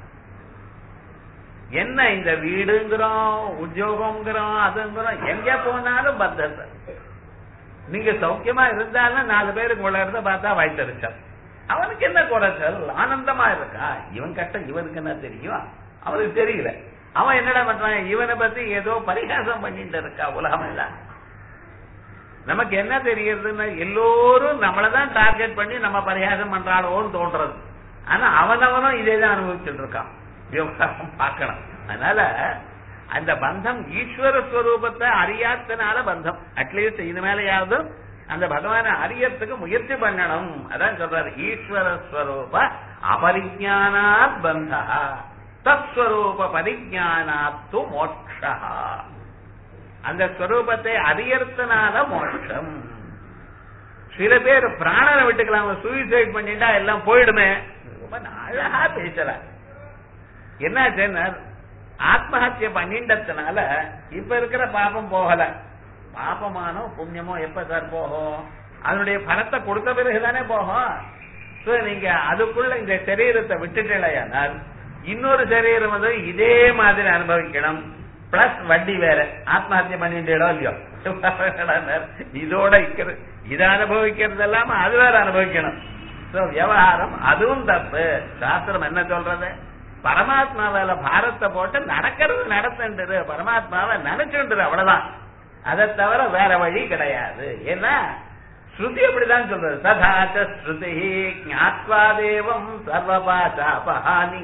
என்ன இந்த வீடுங்கிறோம், உத்தியோகம்ங்கிறோம், அதுங்கிறோம், எங்க போனாலும் பந்தத்தை. நீங்க சௌக்கியமா இருந்தாலும் நாலு பேருக்கு உள்ள இருந்த பார்த்தா வாய்த்தறிச்சல். அவனுக்கு என்ன குறைச்சல்? ஆனந்தமா இருக்கா. இவன் கட்ட இவனுக்கு என்ன தெரியும்? அவனுக்கு தெரியல. அவன் என்னடா பண்றான்? இவனை பத்தி ஏதோ பரிகாசம் பண்ணிட்டு இருக்கா உலகம் எல்லாம். நமக்கு என்ன தெரியுதுன்னா எல்லோரும் நம்மளதான் டார்கெட் பண்ணி நம்ம பரிகாசம் பண்றாளோன்னு தோன்றது. ஆனா அவனவனும் இதேதான் அனுபவிச்சுட்டு இருக்கான். விவகாரம் பார்க்கணும். அதனால அந்த பந்தம் ஈஸ்வர ஸ்வரூபத்தை அறியாதனால பந்தம். அட்லீஸ்ட் இது மேலேயாவது அந்த பகவானை அறியறதுக்கு முயற்சி பண்ணணும். அதான் சொல்றாரு, ஈஸ்வர ஸ்வரூப அபரிஞானாத் பந்தா தத்ஸ்வரூப பரிஞானாத்து மோட்சா. அந்த ஸ்வரூபத்தை அறியறதுனால மோட்சம். சில பேர் பிராணனை விட்டுக்கலாம், சூசைட் பண்ணிட்டா எல்லாம் போயிடுமே. ரொம்ப அழகா பேசல. என்ன ஆத்மஹத்திய பண்ணிட்டதுனால இப்ப இருக்கிற பாபம் போகல. பாபமானோ புண்ணியமோ எப்ப சார் போகும்? அதனுடைய பலத்தை கொடுத்த பிறகுதானே போகும். நீங்க அதுக்குள்ள இந்த சரீரத்தை விட்டுட்டேனால் இன்னொரு சரீரம் வந்து இதே மாதிரி அனுபவிக்கணும். பிளஸ் வட்டி வேற. ஆத்மஹத்திய பண்ணிட்டேடோ இல்லையோ, இதோட இதை அனுபவிக்கிறது இல்லாம அது வேற அனுபவிக்கணும். விவகாரம் அதுவும் தப்பு. சாஸ்திரம் என்ன சொல்றது? பரமாத்மாவில பாரத்தை போட்டு நடக்கிறது நடத்துன்றது, பரமாத்மாவை நினைச்சுன்றது, அவ்வளவுதான். அதை தவிர வேற வழி கிடையாது. ஏன்னா ஸ்ருதி அப்படிதான் சொல்றது. ததாச்ச ஸ்ருதி ஞாத்வா தேவம் சர்வபாசாபஹானி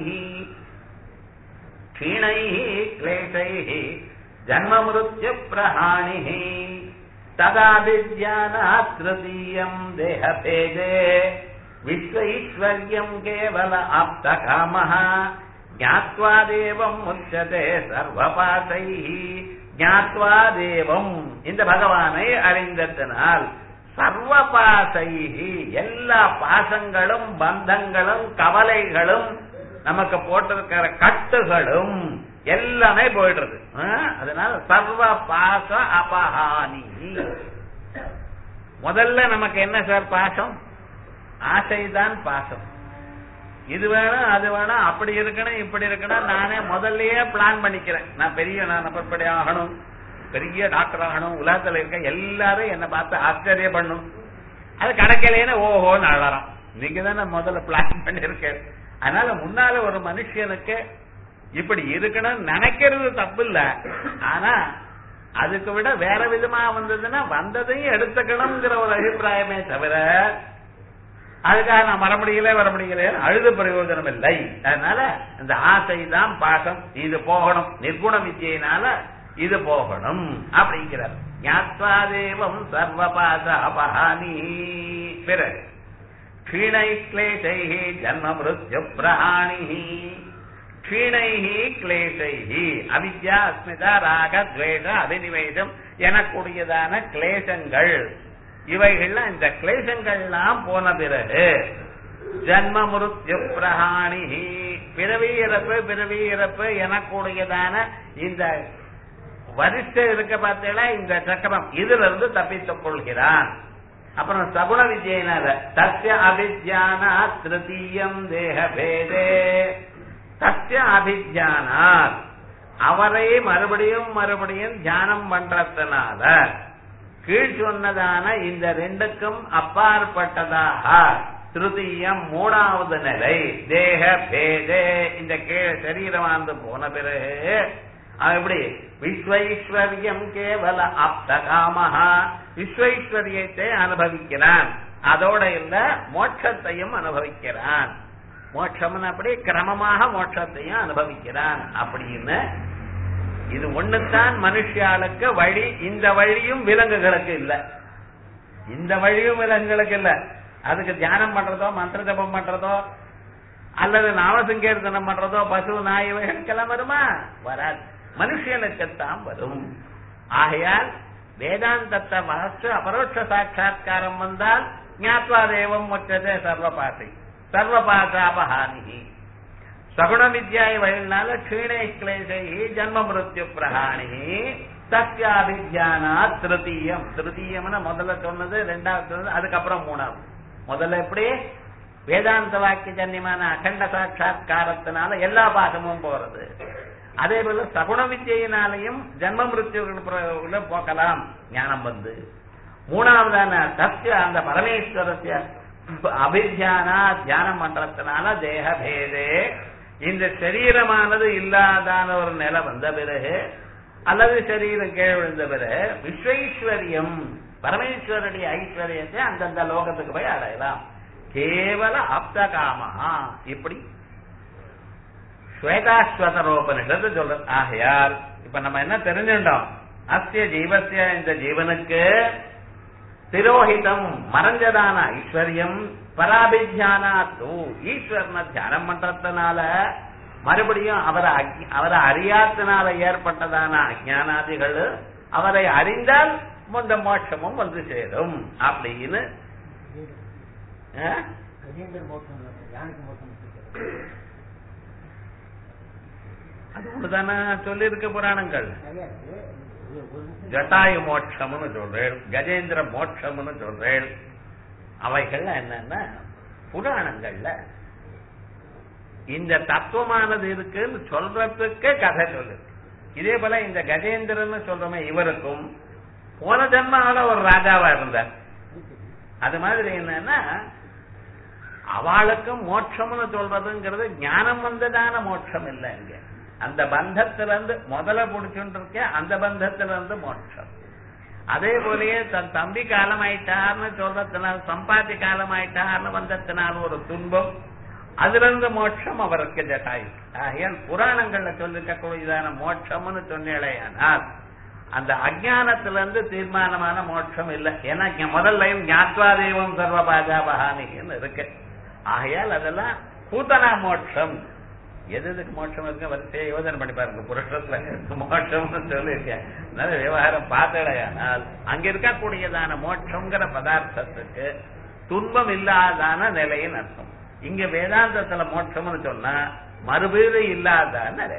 க்ஷீணை க்லேஷை ஜன்ம மிருத்யு பிரஹாணி ததாபிஜ்ஞானாத் த்ருதீயம் தேஹபேதே விஸ்வைஸ்வர்யம் கேவல ஆப்தகாமஹ ஞாத்வா தேவம் முச்யதே சர்வபாசைஹி. ஞாத்வா தேவம் இந்த பகவானை அறிந்ததனால் சர்வபாசைஹி எல்லா பாசங்களும் பந்தங்களும் கவலைகளும் நமக்கு போட்டிருக்கிற கட்டுகளும் எல்லாமே போயிடுறது. அதனால சர்வ பாச அபஹானி. முதல்ல நமக்கு என்ன சார் பாசம்? ஆசைதான் பாசம். இது வேணும் அது வேணும், அப்படி இருக்கணும் இப்படி இருக்கணும். நானே முதல்லயே பிளான் பண்ணிக்கிறேன். நான் பெரிய நான் அப்படி ஆகணும், பெரிய டாக்டர் ஆகணும், உலகத்துல இருக்க எல்லாரும் என்ன பார்த்து ஆச்சரியம் பண்ணும். அது கிடைக்கலேன்னு ஓஹோன்னு அழறான். நீங்க தானே முதல்ல பிளான் பண்ணிருக்கேன். அதனால முன்னால ஒரு மனுஷனுக்கு இப்படி இருக்கணும் நினைக்கிறது தப்பு இல்ல. ஆனா அதுக்கு விட வேற விதமா வந்ததுன்னா வந்ததையும் எடுத்துக்கணும்ங்கிற ஒரு அபிப்பிராயமே தவிர அதுக்காக நான் வர முடியல வர முடியல அழுது பிரயோஜனம் இல்லை. அதனால இந்த ஆசைதான் பாசம். இது போகணும். நிர்குண வித்தியினால இது போகணும் அப்படிங்கிறார். ஞாத்வா தேவம் சர்வபாச அபஹானி. பிறகு க்ஷீணை க்லேஷை ஜன்ம மிருத்யு பிரஹாணி. க்ஷீணை க்லேஷை அவித்யா அஸ்மிதா ராக துவேஷ அபினிவேஷம் எனக்கூடியதான கிளேசங்கள், இவைகள்லாம் இந்த கிளேசங்கள்லாம் போன பிறகு ஜன்ம மிருத்யு பிரஹாணி பிறவி இறப்பு பிறவி இறப்பு எனக்கூடியதான இந்த வரிஷ்ட இருக்க பார்த்தீங்களா இந்த சக்கரம், இதுல இருந்து தப்பித்துக் கொள்கிறான். அப்புறம் சகுண வித்யினால தஸ்ய அபிஜ்ஞானா திருத்தீயம் தேக பேதே. தஸ்ய அபிஜ்ஞானாத் அவரை மறுபடியும் மறுபடியும் தியானம் பண்றதுனால கீழ் சொன்னதான இந்த ரெண்டுக்கும் அப்பாற்பட்டதாக திருத்தீயம் மூணாவது நிலை தேக பேதே. இந்த கீழ் சரீரமானது போன பிறகு அப்படி விஸ்வைஸ்வர்யம் கேவல ஆப்தகாமஹா விஸ்வைஸ்வரியத்தை அனுபவிக்கிறான். அதோட இல்ல மோட்சத்தையும் அனுபவிக்கிறான். மோட்சம் அப்படி கிரமமாக மோட்சத்தையும் அனுபவிக்கிறான். அப்படின்னு இது ஒண்ணுதான் மனுஷியாளுக்கு வழி. இந்த வழியும் விலங்குகளுக்கு இல்ல. இந்த வழியும் விலங்குகளுக்கு இல்ல. அதுக்கு தியானம் பண்றதோ மந்திர ஜபம் பண்றதோ அல்லது நாமசங்கீர்த்தனம் பண்றதோ பசு நாய் இவைகளுக்கெல்லாம் வருமா? வராது. மனுஷனுக்குத்தான் வரும். ஆகையால் வேதாந்தத்தை வாசிச்சு அபரோட்ச சாட்சா்காரம் வந்தால் ஞாத்வா தேவம் முச்சதே சர்வபாசை சர்வபாசாபஹானி. சகுண வித்யாய வழினால க்ஷீணை க்லேஷை ஜன்ம மிருத்யு பிரஹாணி. தஸ்யாபிஜ்ஞானா திருத்தீயம். திருத்தீயம்னா முதல்ல சொன்னது, ரெண்டாவது சொன்னது, அதுக்கப்புறம் மூணாவது. முதல்ல எப்படி வேதாந்த வாக்கிய ஜன்யமான அகண்ட சாட்சா்காரத்தினால எல்லா பாசமும் போறது. அதே போல சகுண வித்யினாலையும் ஜன்ம மிருத்யுல போக்கலாம் ஞானம் வந்து. மூணாவதான தஸ்ய அந்த பரமேஸ்வரத்திய அபிஜ்ஞானா தியானம் பண்றதுனால தேக பேதே இந்த சரீரமானது இல்லாதான ஒரு நிலை வந்த பிறகு அல்லது சரீரம் கீழ் விழுந்த பிறகு விஸ்வைஸ்வரியம் பரமேஸ்வரனுடைய ஐஸ்வர்யத்தை அந்தந்த லோகத்துக்கு போய் அடையலாம். கேவல ஆப்தகாமஹா. இப்படி ஸ்வேதாஸ்வதரோபனிஷத்து சொல்றது. ஆகையால் இப்ப நம்ம என்ன தெரிஞ்சுட்டோம்? அஸ்ய ஜீவசிய இந்த ஜீவனுக்கு திரோஹிதம் மறைஞ்சதான ஐஸ்வர்யம் பராபிஜானா தூ ஈஸ்வரனை தியானம் பண்றதுனால மறுபடியும் அவரை அவரை அறியாதனால ஏற்பட்டதான அஜானாதிகள் அவரை அறிந்தால் இந்த மோட்சமும் வந்து சேரும் அப்படின்னு அது ஒண்ணுதானே சொல்லி இருக்க புராணங்கள். ஜட்டாயு மோட்சம்னு சொல்றேன், கஜேந்திர மோட்சம்னு சொல்றேன். அவைகள் என்னன்னா புராணங்கள்ல இந்த தத்துவமானது இருக்குன்னு சொல்றதுக்கு கதை சொல்லு. இதே போல இந்த கஜேந்திரன்னு சொல்றோமே, இவருக்கும் போன ஜன்மால ஒரு ராஜாவா இருந்தார். அது மாதிரி என்னன்னா அவளுக்கும் மோட்சம்னு சொல்றதுங்கிறது ஞானம் வந்ததான மோட்சம் இல்லை. இங்க அந்த பந்தத்திலிருந்து முதல்ல பிடிச்சுட்டு இருக்க அந்த பந்தத்திலிருந்து மோட்சம். அதே போலயே தன் தம்பி காலமாயிட்டார்னு சொல்றதுனால, சம்பாத்தி காலமாயிட்டார்னு வந்ததுனால ஒரு துன்பம், அதுல இருந்து மோட்சம் அவருக்கு ஜட்டாயு. ஆகையால் புராணங்கள்ல சொல்லிருக்கக்கூடியதான மோட்சம்னு சொன்னேடையானால் அந்த அஜானத்திலிருந்து தீர்மானமான மோட்சம் இல்லை. ஏன்னா முதல் லைன் ஞாத்வா தெய்வம் சர்வ பாஜாபஹானின்னு இருக்கு. ஆகையால் அதெல்லாம் பூதனா மோட்சம். எது எதுக்கு மோட்சம் இருக்கு வரிசையை யோசனை பண்ணி பாருங்க. புருஷத்துல மோட்சம்னு சொல்லியிருக்கேன். அதனால விவகாரம் பார்த்தடையானால் அங்க இருக்கக்கூடியதான மோட்சங்கிற பதார்த்தத்துக்கு துன்பம் இல்லாதான நிலையின் அர்த்தம். இங்க வேதாந்தத்துல மோட்சம்னு சொன்னா மறுபீடு இல்லாதான நிலை.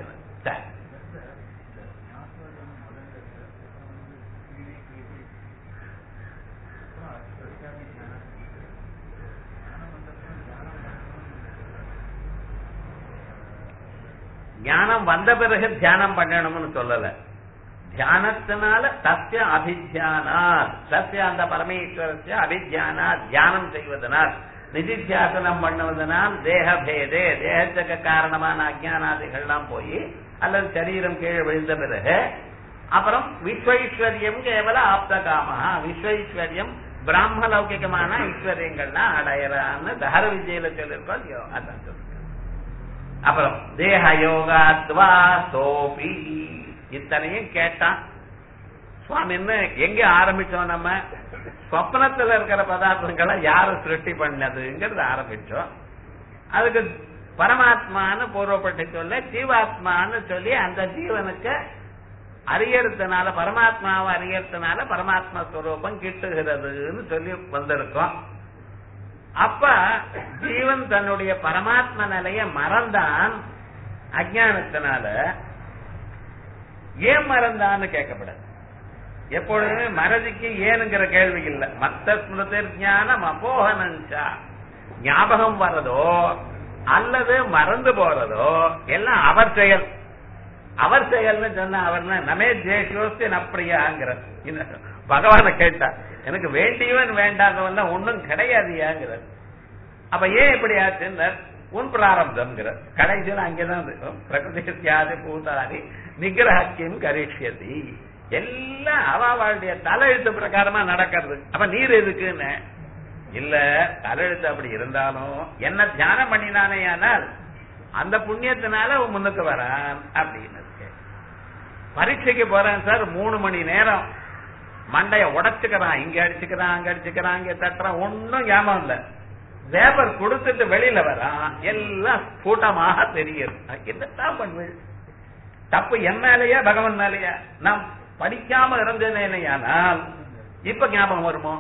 ஞானம் வந்த பிறகு தியானம் பண்ணணும்னு சொல்லல. தியானத்தினால சத்திய அபித்தியானால், சத்திய அந்த பரமேஸ்வரஸ்ய அபித்தியானால் தியானம் செய்வதனால், நிதித்தியாசனம் பண்ணுவதனால் தேக பேதே தேகத்துக்கு காரணமான அஜானாதிகள்லாம் போய் அல்லது சரீரம் கீழே விழுந்த பிறகு அப்புறம் விஸ்வைஸ்வரியம் கேவல ஆப்தகாமஹா, விஸ்வைஸ்வரியம் பிராம லௌகிகமான ஐஸ்வர்யங்கள்லாம் அடையறான்னு தஹர விஜயில சொல்லிருக்கோம். அதான் சொல்லுங்க. அப்புறம் தேக யோகாத்வா சோபி, இத்தனையும் கேட்டான் சுவாமின்னு. எங்க ஆரம்பிச்சோம் நம்ம? சொப்னத்துல இருக்கிற பதார்த்தங்களை யாரு சிருஷ்டி பண்ணதுங்கிறது ஆரம்பிச்சோம். அதுக்கு பரமாத்மான்னு பூர்வப்பட்டு சொல்ல, ஜீவாத்மான்னு சொல்லி அந்த ஜீவனுக்கு அறியறதுனால, பரமாத்மாவை அறியறதுனால பரமாத்மா ஸ்வரூபம் கிட்டுகிறதுன்னு சொல்லி வந்திருக்கோம். அப்ப ஜீவன் தன்னுடைய பரமாத்ம நிலைய மறந்தான் அஜானத்தினால. ஏன் மறந்தான்னு கேட்கப்படாது. எப்பொழுதுமே மறதிக்கு ஏனுங்கிற கேள்வி இல்லை. மத்த ஸ்மிருதி ஞானம் அபோகனஞ்சா, ஞாபகம் வர்றதோ அல்லது மறந்து போறதோ எல்லாம் அவர் செயல். அவர் செயல்னு சொன்னா அவர்னா நமே ஜேஷோஸ்தி நப்பிரியாங்கிற பகவான கேட்டா, எனக்கு வேண்டியவன் வேண்டாதவன் ஒன்னும் கிடையாதுயாங்கிற. அப்ப ஏன் இப்படி ஆச்சுன்னு உன் பிராரப்தம் கடைசியில் அங்கேதான் பிரகிருதி பூதாரி நிகிரஹக்கியம் கரிஷ்யதி, எல்லாம் அவளுடைய தலையெழுத்து பிரகாரமா நடக்கிறது. அப்ப நீர் எதுக்குன்னு இல்ல, தலையெழுத்து அப்படி இருந்தாலும் என்ன தியானம் பண்ணினானே ஆனால் அந்த புண்ணியத்தினால முன்னுக்கு வரான் அப்படின்னு. பரீட்சைக்கு போறேன் சார், மூணு மணி நேரம் மண்டைய உடைச்சுக்கிறான், இங்க அடிச்சுக்கிறான் அங்க அடிச்சுக்கிறான் இங்க தட்டுறான், ஒன்னும் ஞாபகம் இல்ல. பேப்பர் கொடுத்துட்டு வெளியில வரான், எல்லாம் கூட்டமாக தெரியுது. என்னத்தான் பண்ணுவேன்? தப்பு என் மேலையா பகவான் மேலையா? நான் படிக்காம இருந்தேனேயானால் இப்ப ஞாபகம் வருமோ?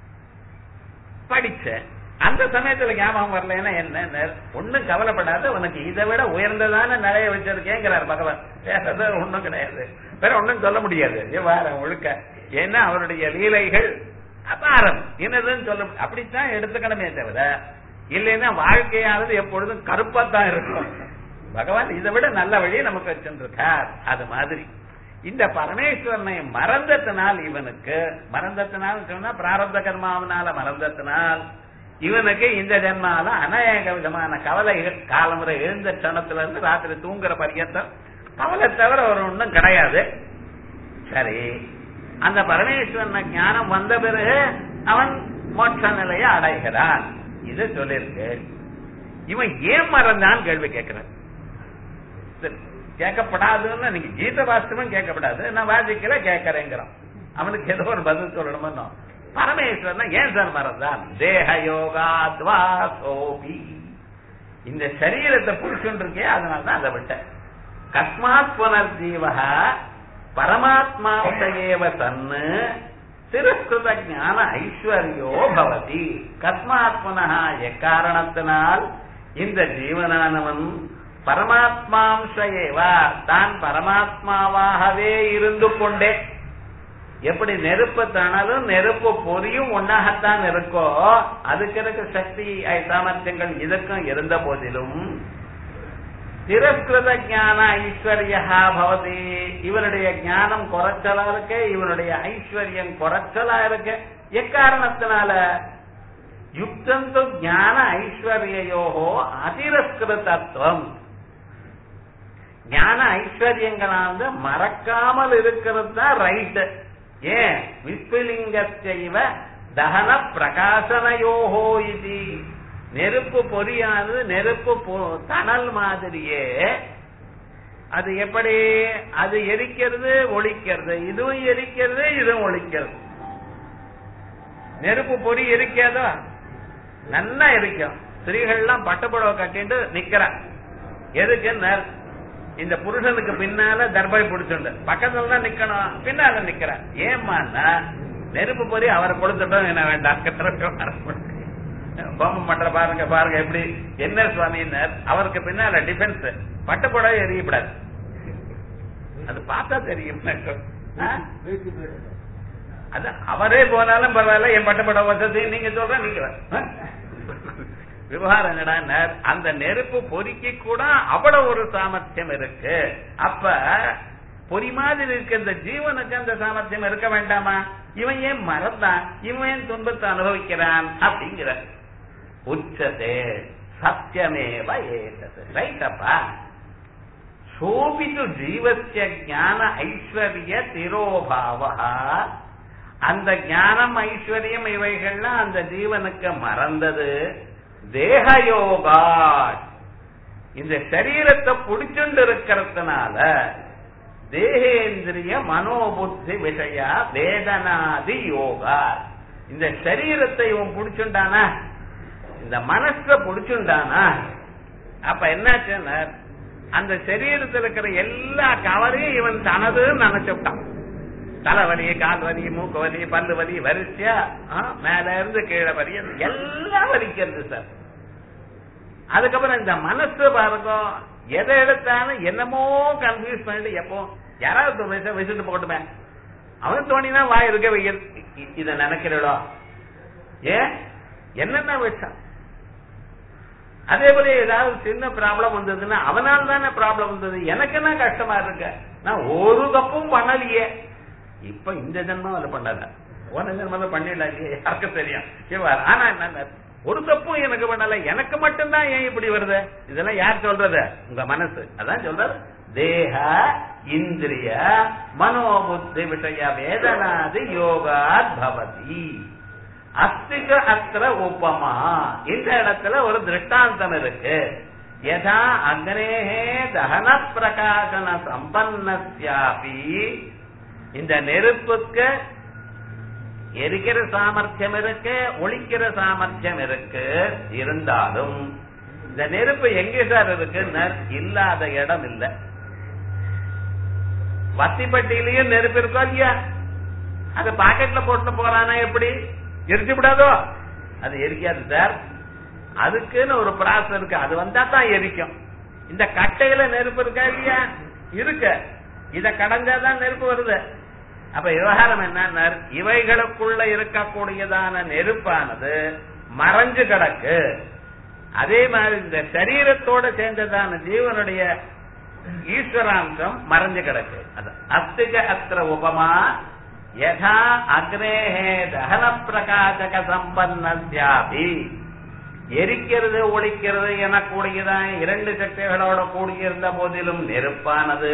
படிச்சேன், அந்த சமயத்துல ஞாபகம் வரலன்னா என்ன? ஒன்னும் கவலைப்படாத, உனக்கு இதை விட உயர்ந்ததான நிலைய வச்சிருக்கேங்கிறார் பகவான். வேற ஒன்னும் கிடையாது, வேற ஒன்னும் சொல்ல முடியாது விவகாரம் ஒழுக்க. ஏன்னா அவருடைய லீலைகள் அபாரம், என்னதுன்னு சொல்ல அப்படித்தான் எடுத்துக்கணுமே தவிர, இல்லைன்னா வாழ்க்கையானது எப்பொழுதும் கருப்பாத்தான் இருக்கும். பகவான் இதை விட நல்ல வழியை நமக்கு வச்சிருக்கார். அது மாதிரி இந்த பரமேஸ்வரனை மறந்தத்தினால், இவனுக்கு மறந்தத்தினால் சொன்னா பிராரப்த கர்மாவனால மறந்தத்தினால் இவனுக்கு இந்த ஜென்மால அநேக விதமான கவலைகள், காலமுறை எழுந்த கணத்துல இருந்து ராத்திரி தூங்குற பரியந்தம் கவலை தவிர ஒரு ஒன்றும் கிடையாது. சரி, அந்த பரமேஸ்வரன ஞானம் வந்த பிறகு அவன் மோட்ச நிலையை அடைகிறான். இது சொல்லிருக்கு. இவன் ஏன் மறந்தான் கேள்வி கேட்கிறான். கேட்கப்படாதுன்னு நீங்க கீத வாஸ்தவம் கேட்கப்படாது, நான் வாசிக்கல கேட்கறேங்கிறான். அவனுக்கு ஏதோ ஒரு பதில் சொல்லணும்னு. பரமேஸ்வரன் ஏன் சார் மறந்தான்? தேக யோகாத்வா சோபி, இந்த சரீரத்தை புடிச்சுட்டு இருக்கே, அதனாலதான் அதை விட்ட. கஸ்மாத் புனர்ஜீவ பரமாத்மாவ தன்னு திரஸ்கிருத ஞான ஐஸ்வர்யோ பவதி. கஸ்மாத் புனः எக்காரணத்தினால் இந்த ஜீவனானவன் பரமாத்மாம்சேவா தான் பரமாத்மாவாகவே இருந்து கொண்டே, எப்படி நெருப்பு தணலும் நெருப்பு பொரியும் ஒன்னாகத்தான் இருக்கோ, அதுக்கு இருக்க சக்தி சாமர்த்தியங்கள் இதற்கும் இருந்த போதிலும் திரஸ்கிருத ஞான ஐஸ்வர்யா பவதி. இவனுடைய ஞானம் குறைச்சலா இருக்கு, இவனுடைய ஐஸ்வர்யம் குறைச்சலா இருக்கு. எக்காரணத்தினால யுக்தந்து ஞான ஐஸ்வர்யோகோ அதிரஸ்கிருதத்துவம். ஞான ஐஸ்வர்யங்களானது மறக்காமல் இருக்கிறது தான் ரைட். ஏன் விஸ்வலிங்கத்தைவ தகன பிரகாசனயோகோ இது. நெருப்பு பொறியானது நெருப்பு தணல் மாதிரியே, அது எப்படி அது எரிக்கிறது ஒழிக்கிறது, இதுவும் எரிக்கிறது இதுவும் ஒழிக்கிறது. நெருப்பு பொறி எரிக்காதோ, நல்லா எரிக்கும். ஸ்திரீகள்லாம் பட்டுப்புடவை கட்டிட்டு நிக்கிறான். எதுக்கு? இந்த புருஷனுக்கு பின்னால தர்பாய் பிடிச்சுண்டு பக்கத்துல தான் நிக்கணும், பின்னால நிக்கிறான். ஏமான்னா நெருப்பு பொறி அவரை கொடுத்துட்டோம் என்ன வேண்டாம், கோபம் பண்ற பாருங்க பாருங்க எப்படி என்ன சுவாமினர் அவருக்கு பின்னால டிஃபென்ஸ் பட்டுப்புடவை எரியப்படாது. அது பார்த்தா தெரியும். அது அவரே போனாலும் பரவாயில்ல, என் பட்டுப்புடவை வசதி நீங்க சொல்ற நீங்க விவகாரம் என்னடா, அந்த நெருப்பு பொறிக்கு கூட அவ்வளவு ஒரு சாமர்த்தியம் இருக்கு. அப்ப பொறி மாதிரி இருக்க இந்த ஜீவனுக்கு அந்த சாமர்த்தியம் இருக்க வேண்டாமா? இவன் ஏன் மறந்தான், இவன் ஏன் துன்பத்தை அனுபவிக்கிறான் அப்படிங்கிற உச்சதே சத்தியமேவ ஏதது. ரைட்டப்பா. சோபிது ஜீவஸ்ய ஞான ஐஸ்வர்ய திரோபாவ. அந்த ஞானம் ஐஸ்வர்யம் இவைகள்லாம் அந்த ஜீவனுக்கு மறந்தது. தேகயோகா, இந்த சரீரத்தை புடிச்சுண்டு இருக்கிறதுனால தேகேந்திரிய மனோபுத்தி விஷய வேதனாதி யோகா. இந்த சரீரத்தை இவன் புடிச்சுண்டானா, இந்த மனச புடிச்சுண்டானா, அப்ப என்னாச்சுன்னா அந்த சரீரத்தில் இருக்கிற எல்லா கவரையும் இவன் தனது நினைச்சுட்டான். தலைவலி, கால் வலி, மூக்கு வலி, பல்லு வலி, வரிசையா மேல இருந்து கீழே வலி எல்லாம் வலிக்கிறது சார். அதுக்கப்புறம் இந்த மனசு பாருங்க, எதை எடுத்தாலும் என்னமோ கன்ஃபியூஸ் பண்ணிட்டு எப்போ யாராவது விசிட்டு போட்டுமே அவன் தோணினா வாய் இருக்க வைக்க இத நினைக்கிறோம். ஏன் என்னென்ன வச்சான்? அதே போல ஏதாவது சின்ன ப்ராப்ளம் வந்ததுன்னா அவனால் தானே ப்ராப்ளம் வந்தது, எனக்கு என்ன கஷ்டமா இருக்கு, நான் ஒரு தப்பும் பண்ணலையே. இப்ப இந்த ஜென்மம் அதை பண்ணல, போன ஜென்மம் பண்ணிடல, யாருக்கு தெரியும். ஆனா என்ன, ஒரு தப்பும் எனக்கு பண்ணல, எனக்கு மட்டும்தான் ஏன் இப்படி வருது? இதெல்லாம் யார் சொல்றது? உங்க மனசு. அதான் சொல்றது தேக இந்திரிய மனோபுத்தி விஷய வேதனாதி யோகாத் பவதி. அஸ்திக அத்திர உபமா. இந்த இடத்துல ஒரு திருஷ்டாந்தம் இருக்கு. யதா அக்னேஹே தஹன பிரகாசன சம்பன்னஸ்யாபி, இந்த நெருப்புக்கு எரிக்கிற சாமர்த்தியம் இருக்கு, ஒழிக்கிற சாமர்த்தியம் இருக்கு. இருந்தாலும் இந்த நெருப்பு எங்கே சார் இருக்கு? இல்லாத இடம் இல்ல. வத்திப்பட்டியிலையும் நெருப்பு இருக்கோ இல்லையா? அது பாக்கெட்ல போட்டு போறானா எப்படி? எரிச்சு விடாதோ? அது எரிக்காது சார். அதுக்குன்னு ஒரு ப்ராசஸ் இருக்கு, அது வந்தா தான் எரிக்கும். இந்த கட்டையில நெருப்பு இருக்கா இல்லையா? இருக்கு. இத கடைஞ்சாதான் நெருப்பு வருது. அப்ப விவகாரம் என்ன, இவைகளுக்குள்ள இருக்கக்கூடியதான நெருப்பானது மறைஞ்சு கிடக்கு. அதே மாதிரி இந்த சரீரத்தோட சேர்ந்ததான ஜீவனுடைய ஈஸ்வராம்சம் மறைஞ்சு கிடக்கு. அது அஸ்திக அத்திர உபமா. யதா அக்னேஹே தஹன பிரகாசக சம்பன்னஸ்யாபி, எரிக்கிறது ஒழிக்கிறது எனக்கூடியதான் இரண்டு சக்திகளோட கூடியிருந்த போதிலும் நெருப்பானது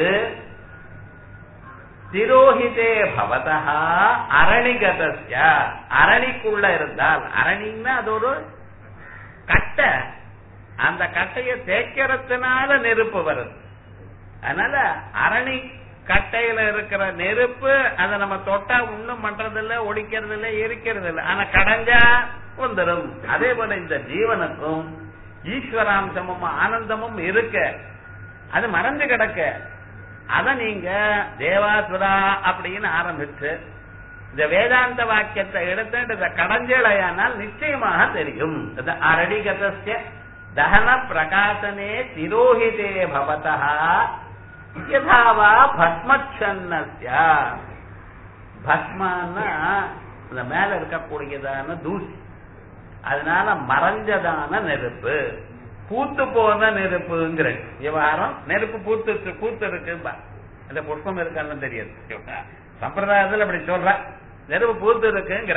திரோஹிதே பவதா அரணிகதஸ்ய, அரணிக்குள்ள இருந்தால், அரணின்னா அது ஒரு கட்டை, அந்த கட்டையை தேய்க்கிறதுனால நெருப்பு வருது. அதனால அரணி கட்டையில இருக்கிற நெருப்பு அதை நம்ம தொட்டா ஒண்ணும் பண்றது இல்ல, ஒழிக்கிறது இல்ல, எரிக்கிறது இல்ல, ஆனா கடைஞ்சா வந்துடும். அதே போல இந்த ஜீவனுக்கும் ஈஸ்வராம்சமும் ஆனந்தமும் இருக்க, அது மறைஞ்சு கிடக்க. அத நீங்க தேவாசுரா அப்படின்னு ஆரம்பிச்சு இந்த வேதாந்த வாக்கியத்தை எடுத்து இதை கடஞ்சலையானால் நிச்சயமாக தெரியும். அரடிகதஸ்ய தகன பிரகாசனே திரோஹிதே பவதா யதாவா பஸ்மச்சன்னஸ்ய. பஸ்மான்னா இந்த மேல இருக்கக்கூடியதான தூசி, அதனால மறைஞ்சதான நெருப்பு, பூத்து போன நெருப்புங்கிற விவகாரம். நெருப்பு பூத்து பூத்து இருக்கு, அந்த புஷ்பம் இருக்கான்னு தெரியாது. சம்பிரதாயத்தில் அப்படி சொல்ற, நெருப்பு பூத்து இருக்குங்கிற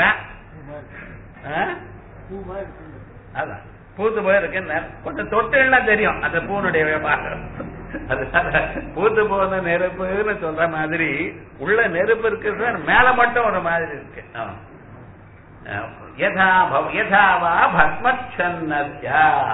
அதான் பூத்து போயிருக்கு. கொஞ்சம் தொட்டுன்னா தெரியும் அந்த பூனுடைய விவகாரம். அதனால பூத்து போன நெருப்புன்னு சொல்ற மாதிரி உள்ள நெருப்பு இருக்கு சார், மேல மட்டும் ஒரு மாதிரி இருக்கு. யதாவா பஸ்மச்சன்னஸ்ய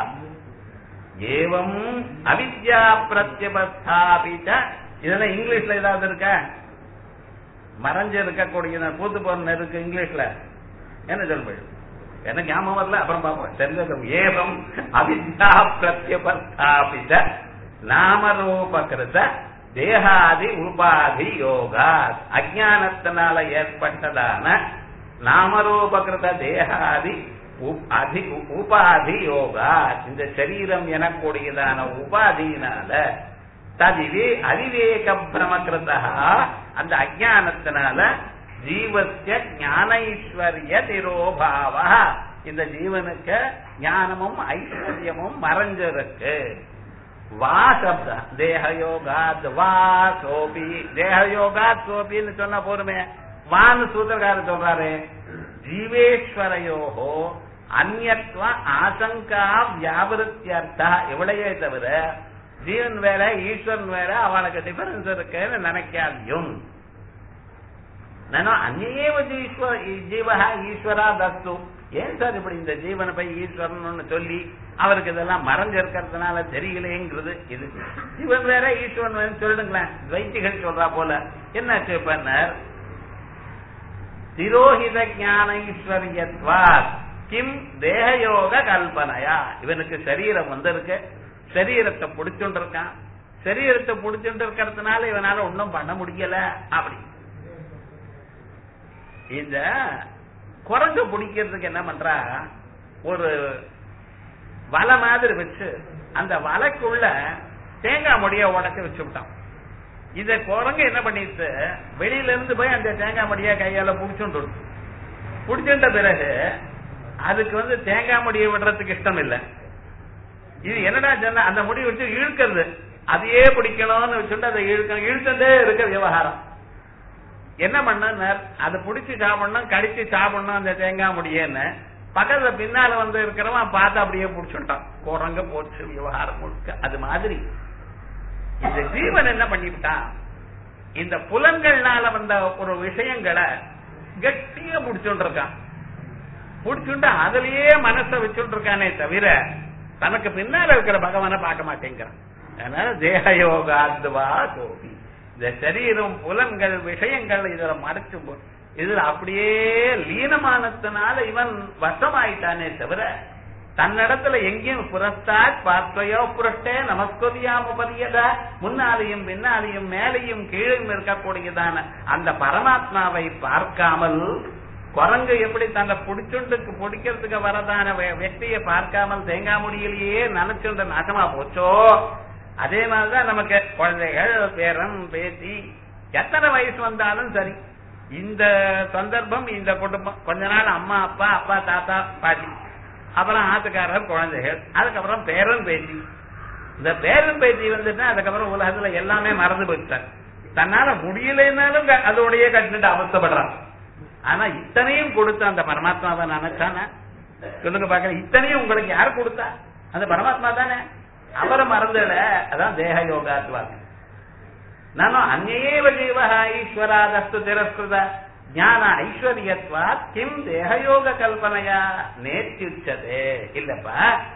ஏவம் அவித்யா பிரத்யபஸ்தாபித. இதெல்லாம் இங்கிலீஷ்ல ஏதாவது இருக்க? மறைஞ்சு இருக்கக்கூடிய பூத்து போன நெருக்கு இங்கிலீஷ்ல என்ன சொல்றது? என்ன ஞாபகம் வரல, அப்புறம் பார்ப்போம். தெரிஞ்சது ஏவம் அவித்யா பிரத்யபஸ்தாபித நாமரூபகிருத தேகாதி உபாதி யோகா. அஜானத்தினால ஏற்பட்டதான நாமரூபகிருத தேகாதி அதி உபாதி யோகா, இந்த சரீரம் எனக்கூடியதான உபாதியினால ததிவே அதிவேக பிரமகிருதா, அந்த அஜானத்தினால ஜீவஸ்ய ஞான ஐஸ்வர்ய திரோபாவ, இந்த ஜீவனுக்கு ஞானமும் ஐஸ்வர்யமும் மறைஞ்சிருக்கு. வா சப்த தேகயோகாத் வா சோபி, தேகயோகாத் சோபின்னு சொன்னா போருமே. வான்னு சூத்திரக்காரர் சொல்றாரு, ஜீவேஸ்வரையோகோ அந்யத்வ ஆசங்கா வியாபிருத்தியர்த்தா. இவளையே தவிர ஜீவன் வேற ஈஸ்வரன் வேற, அவனுக்கு டிஃபரன்ஸ் இருக்குன்னு நினைக்காதியும். நானும் அந்நேவ ஜீவா ஈஸ்வரா தஸ்து. ஏன் சார் இப்படி இந்த ஜீவனை போய் ஈஸ்வரன் சொல்லி அவருக்கு இதெல்லாம் மறைஞ்சு இருக்கிறதுனால தெரியலேங்கிறது? இது ஜீவன் வேற ஈஸ்வரன் வேற சொல்லிடுங்களேன். துவைத்திகள் சொல்றா போல என்னாச்சு பண்ணார்? திரோஹித ஞான ஈஸ்வரியத்வாத் கிம் தேகயோக கல்பனையா. இவனுக்கு சரீரம் வந்திருக்கு, சரீரத்தை புடிச்சுட்டு இருக்கான், சரீரத்தை புடிச்சுட்டு இருக்கிறதுனால இவனால ஒன்னும் பண்ண முடியல. அப்படி இந்த குரங்கு பிடிக்கிறதுக்கு என்ன பண்றா, ஒரு வலை மாதிரி வச்சு அந்த வலைக்குள்ள தேங்காய் முடிய உடச்சு வச்சு விட்டான். இத குரங்கு என்ன பண்ணிட்டு வெளியில இருந்து போய் அந்த தேங்காய் முடிய கையால புடிச்சுட்டு புடிச்சுட்ட பிறகு அதுக்கு வந்து தேங்காய் முடிய விடுறதுக்கு இஷ்டம் இல்லை. இது என்னடா சொன்ன, அந்த முடி வச்சு இழுக்கிறது, அதையே பிடிக்கணும்னு வச்சுட்டு அதை இழுக்கணும், இழுத்தே இருக்க விவகாரம். என்ன பண்ண, அதை பிடிச்சி சாப்பிடணும், கடிச்சு சாப்பிடணும் அந்த தேங்காய் முடியன்னு பக்கத்துல பின்னால வந்து இருக்கிறவன் பார்த்து அப்படியே பிடிச்சுட்டான். குரங்க போச்சு விவகாரம் முழுக்க. அது மாதிரி இந்த ஜீவன் என்ன பண்ணிவிட்டான், இந்த புலன்கள்னால வந்த ஒரு விஷயங்களை கட்டியா முடிச்சுட்டு இருக்கான். முடிச்சுட்டு அதுலயே மனசை வச்சுட்டு இருக்கானே தவிர தனக்கு பின்னால இருக்கிற பகவானை பார்க்க மாட்டேங்கிறான். அதனால தேகயோகாத்வா கோபி, இந்த சரீரம் புலன்கள் விஷயங்கள் இதுல மறைச்சும் இதுல அப்படியே லீனமானத்தினால இவன் வசமாயிட்டானே தவிர தன்னிடத்துல எங்கேயும் புரஸ்தாத் பார்த்தையோ புரஷ்டே நமஸ்கொதியாம பதியதா, முன்னாலையும் பின்னாலையும் மேலையும் கீழும் இருக்கக்கூடியதான அந்த பரமாத்மாவை பார்க்காமல், குரங்கு எப்படி தன்னை புடிச்சுண்டுக்கு பிடிக்கிறதுக்கு வரதான வெற்றியை பார்க்காமல் தேங்காய் முடியிலேயே நினைச்சுண்ட நாசமா போச்சோ, அதே மாதிரிதான் நமக்கு குழந்தைகள் பேரன் பேத்தி எத்தனை வயசு வந்தாலும் சரி, இந்த சந்தர்ப்பம் இந்த குடும்பம் கொஞ்ச நாள் அம்மா அப்பா அப்பா தாத்தா பாட்டி, அப்புறம் ஆத்துக்காரர் குழந்தைகள், அதுக்கப்புறம் பேரன் பேத்தி. இந்த பேரன் பேத்தி வந்துட்டா அதுக்கப்புறம் உலகத்துல எல்லாமே மறந்து போயிட்டார். தன்னால முடியலன்னாலும் அதோடய கட்டிட்டு அவஸ்தப்படுறான். ஆனா இத்தனையும் கொடுத்த அந்த பரமாத்மாவை நினைச்சானே சொல்லுங்க பாக்க, இத்தனையும் உங்களுக்கு யாரு கொடுத்தா? அந்த பரமாத்மா தானே. அவரை மறந்துட, அதான் தேக யோகாத்வாக்கு. நானும் அந்நேவ ஜீவா ஈஸ்வராதஸ்து திரஸ்கிருத ஞான ஐஸ்வர்யத்வா கிம் தேகயோக கல்பனையா நேர்த்தியுச்சதே. இல்லப்பா,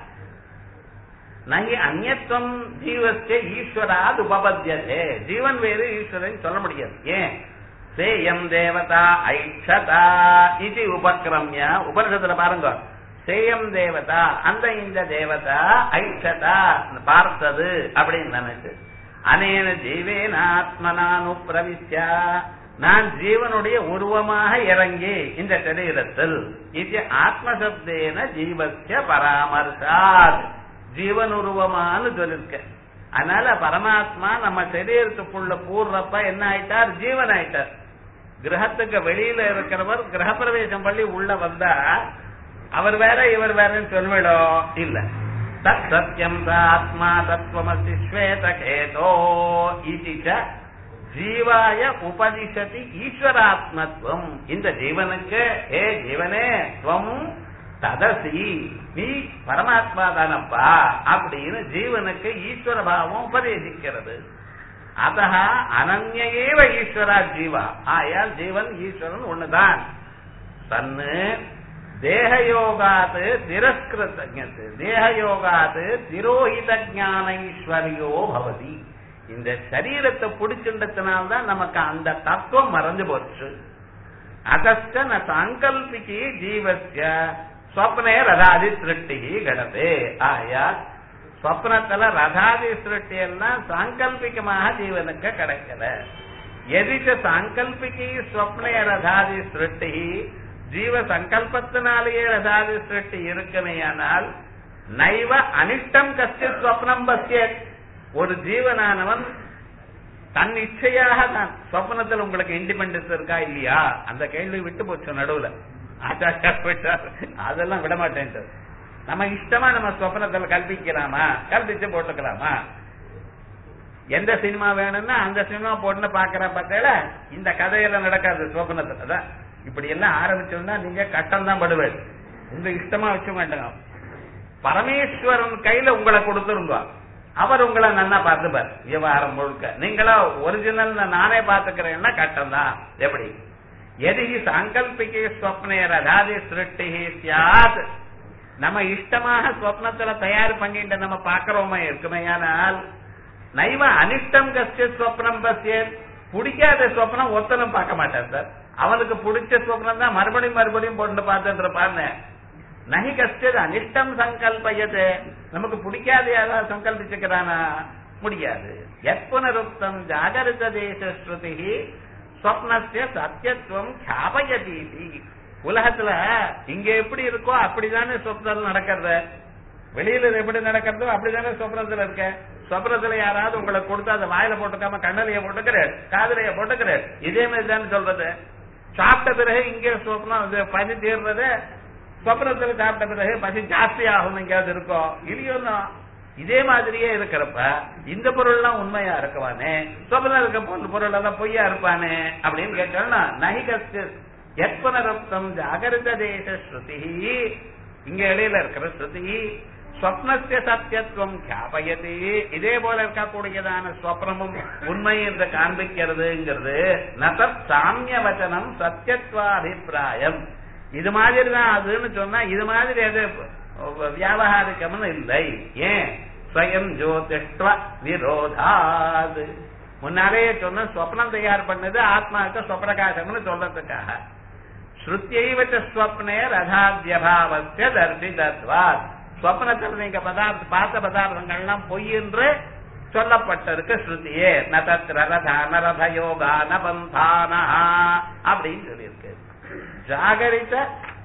நகி அந்நியத்துவம் ஜீவஸ்ய ஈஸ்வராத் உபபத்தியதே. ஜீவன் வேறு ஈஸ்வரன் சொல்ல முடியாது. ஏன்? சேயம் தேவதா ஐஷதா இது உபக்கிரமிய. உபனிஷத்துல பாருங்க, சேயம் தேவதா, அந்த இந்த தேவதா ஐஷதா பார்த்தது அப்படின்னு நினைச்சு அனேன ஜீவேன ஆத்மனானு பிரவிஷ்யா, நான் ஜீவனுடைய உருவமாக இறங்கி இந்த சரீரத்தில் இது ஆத்மசப்தேன ஜீவஸ்ய பராமர்சாத் ஜீவன் உருவமானு சொல்லிருக்க. அதனால பரமாத்மா நம்ம சரீரத்துக்குள்ள கூடுறப்ப என்ன ஆயிட்டார்? ஜீவன் ஆயிட்டார். கிரகத்துக்கு வெளியில இருக்கிறவர் கிரகப்பிரவேசம் பண்ணி உள்ள வந்தா அவர் வேற இவர் வேறன்னு சொல்லிவிடும். இல்ல, தத் சத்யம் ஆத்மா தத்துவமசி ஸ்வேதகேதோ இதிச்ச ஜீவாய உபதிஷதி ஈஸ்வராத்மத்துவம். இந்த ஜீவனுக்கு ஏ ஜீவனே துவம் ததசி நீ பரமாத்மா தானப்பா அப்படின்னு ஜீவனுக்கு ஈஸ்வர பாவம் உபதேசிக்கிறது. அத அனன்யேவ ஈஸ்வரா ஜீவா. ஆயால் ஜீவன் ஈஸ்வரன் ஒண்ணுதான். தன்னு தேகயோகாது திரஸ்கிருத தேகயோகாது திரோஹித ஞான ஈஸ்வரியோ பவதி. இந்த சரீரத்தை பிடிச்சின்றதுனால்தான் நமக்கு அந்த தத்துவம் மறந்து போச்சு. அதஸ்ட ந சாங்கல்பிகி ஜீவஸ்ய ஸ்வப்னே ரதாதி சிருஷ்டி கடதே. ஆயால் ஸ்வப்னத்துல ரதாதி சிருஷ்டி எல்லாம் சாங்கல்பிகமாக ஜீவனுக்கு கிடைக்கல. எதிச்ச சாங்கல்பிகி ஸ்வப்னே ரதாதி சிருஷ்டி ஜீவ சங்கல்பத்தினாலேயே ரதாதி சிருஷ்டி இருக்குமேயானால் நைவ அனிஷ்டம் கஷ்ட ஸ்வப்னம் பசிய. ஒரு ஜீவனானவன் தன் இச்சையாக தான் சொப்னத்தில் உங்களுக்கு இண்டிபெண்டன்ஸ் இருக்கா இல்லையா அந்த கேள்வி விட்டு போச்சு நடுவுல. ஆச்சாரியா போயிட்டார், அதெல்லாம் விட மாட்டேன். நம்ம இஷ்டமா நம்ம சொப்னத்தில் கல்பிக்கலாமா? கல்பிச்சு போட்டுக்கலாமா? எந்த சினிமா வேணும்னா அந்த சினிமா போட்டு பாக்குற பார்த்தேல இந்த கதையெல்லாம் நடக்காது சொப்னத்துல தான். இப்படி எல்லாம் ஆரம்பிச்சோம்னா நீங்க கட்டம் தான் படுவேன். உங்க இஷ்டமா வச்சு மாட்டாங்க. பரமேஸ்வரன் கையில உங்களை கொடுத்துருங்க, அவர் உங்களை நல்லா பார்த்துப்பார் விவகாரம் முழுக்க. நீங்களா ஒரிஜினல் நானே பாத்துக்கிறேன்னா கட்டம் தான். எப்படி எதி சாங்கல்பிகே ஸ்வப்னே ரதாதி சிருஷ்டி சியாத். நம்ம இஷ்டமாக ஸ்வப்னத்துல தயார் பண்ணிட்டு நம்ம பாக்கிறோமா இருக்குமையானால் நைவ அனிஷ்டம் கஷ்ட ஸ்வப்னம் பசிய. பிடிக்காத ஸ்வப்னம் ஒத்தனும் பார்க்க மாட்டார் சார். அவனுக்கு பிடிச்ச ஸ்வப்னம் தான் மறுபடியும் மறுபடியும் போட்டு பார்த்துட்டு இருப்பான்னு. நகி கஷ்டது அனிஷ்டம் சங்கல்பயது. நமக்கு பிடிக்காத யாராவது சங்கல்பிச்சுக்கிறானா? முடியாது. எப்புனருக்தம் ஜாகரித தேச ஸ்ருதி ஸ்வப்னஸ்ய சத்தியத்துவம் ஞாபயதி. உலகத்துல இங்க எப்படி இருக்கோ அப்படிதானே சொப்னத்தில் நடக்கிறது. வெளியில எப்படி நடக்கிறதோ அப்படிதானே சொப்னத்துல இருக்க. சொப்னத்துல யாராவது உங்களை கொடுத்து அதை வாயில போட்டுக்காம கண்ணலைய போட்டுக்கிறார், காதலைய போட்டுக்கிறார். இதே மாதிரி தானே சொல்றது. சாப்பிட்ட பிறகு இங்கே சொப்னம் பசி தீர்றது, சொப்னத்துல சாப்பிட்ட பிறகு பசி ஜாஸ்தி ஆகும் எங்கேயாவது இருக்கோம் இல்லையோன்னா. இதே மாதிரியே இருக்கிறப்ப இந்த பொருள்லாம் உண்மையா இருக்கவானே, சொப்னம் இருக்க பொருள் எல்லாம் பொய்யா இருப்பானே அப்படின்னு கேட்டோம்னா நகிகஸ்து எத்பனரப்தம் ஜாகரித தேச ஸ்ருதி. இங்க இடையில இருக்கிற ஸ்ருதி ஸ்வப்னஸ்ய சத்தியத்துவம் ஞாபயதி. இதே போல இருக்கக்கூடியதான ஸ்வப்னமும் உண்மை என்று காண்பிக்கிறதுங்கிறது நதத் சாமிய வச்சனம் சத்தியத்வாபிப்பிராயம். இது மாதிரி தான் அதுன்னு சொன்னா இது மாதிரி அது வியாபகாரிக்கம்னு இல்லை. ஏன்? ஸ்வயம் ஜோதிஷ்வ விரோதாது. முன்னாலேயே சொன்ன ஸ்வப்னம் தயார் பண்ணது ஆத்மாவுக்கு ஸ்வப்பிரகாசம்னு சொல்றதுக்காக. ஸ்ருத்தியைவச்ச ஸ்வப்னே ரதாத்யபாவஸ்ய தர்சிதத்வாத். ஸ்வப்னத்தில் நீங்க பதார்த்த பார்த்த பதார்த்தங்கள்லாம் பொய் என்று சொல்லப்பட்டிருக்கு ஸ்ருதியே. ந தத்ர ரதான ரதயோகான பந்தானா அப்படின்னு சொல்லியிருக்கு. ஜாகரித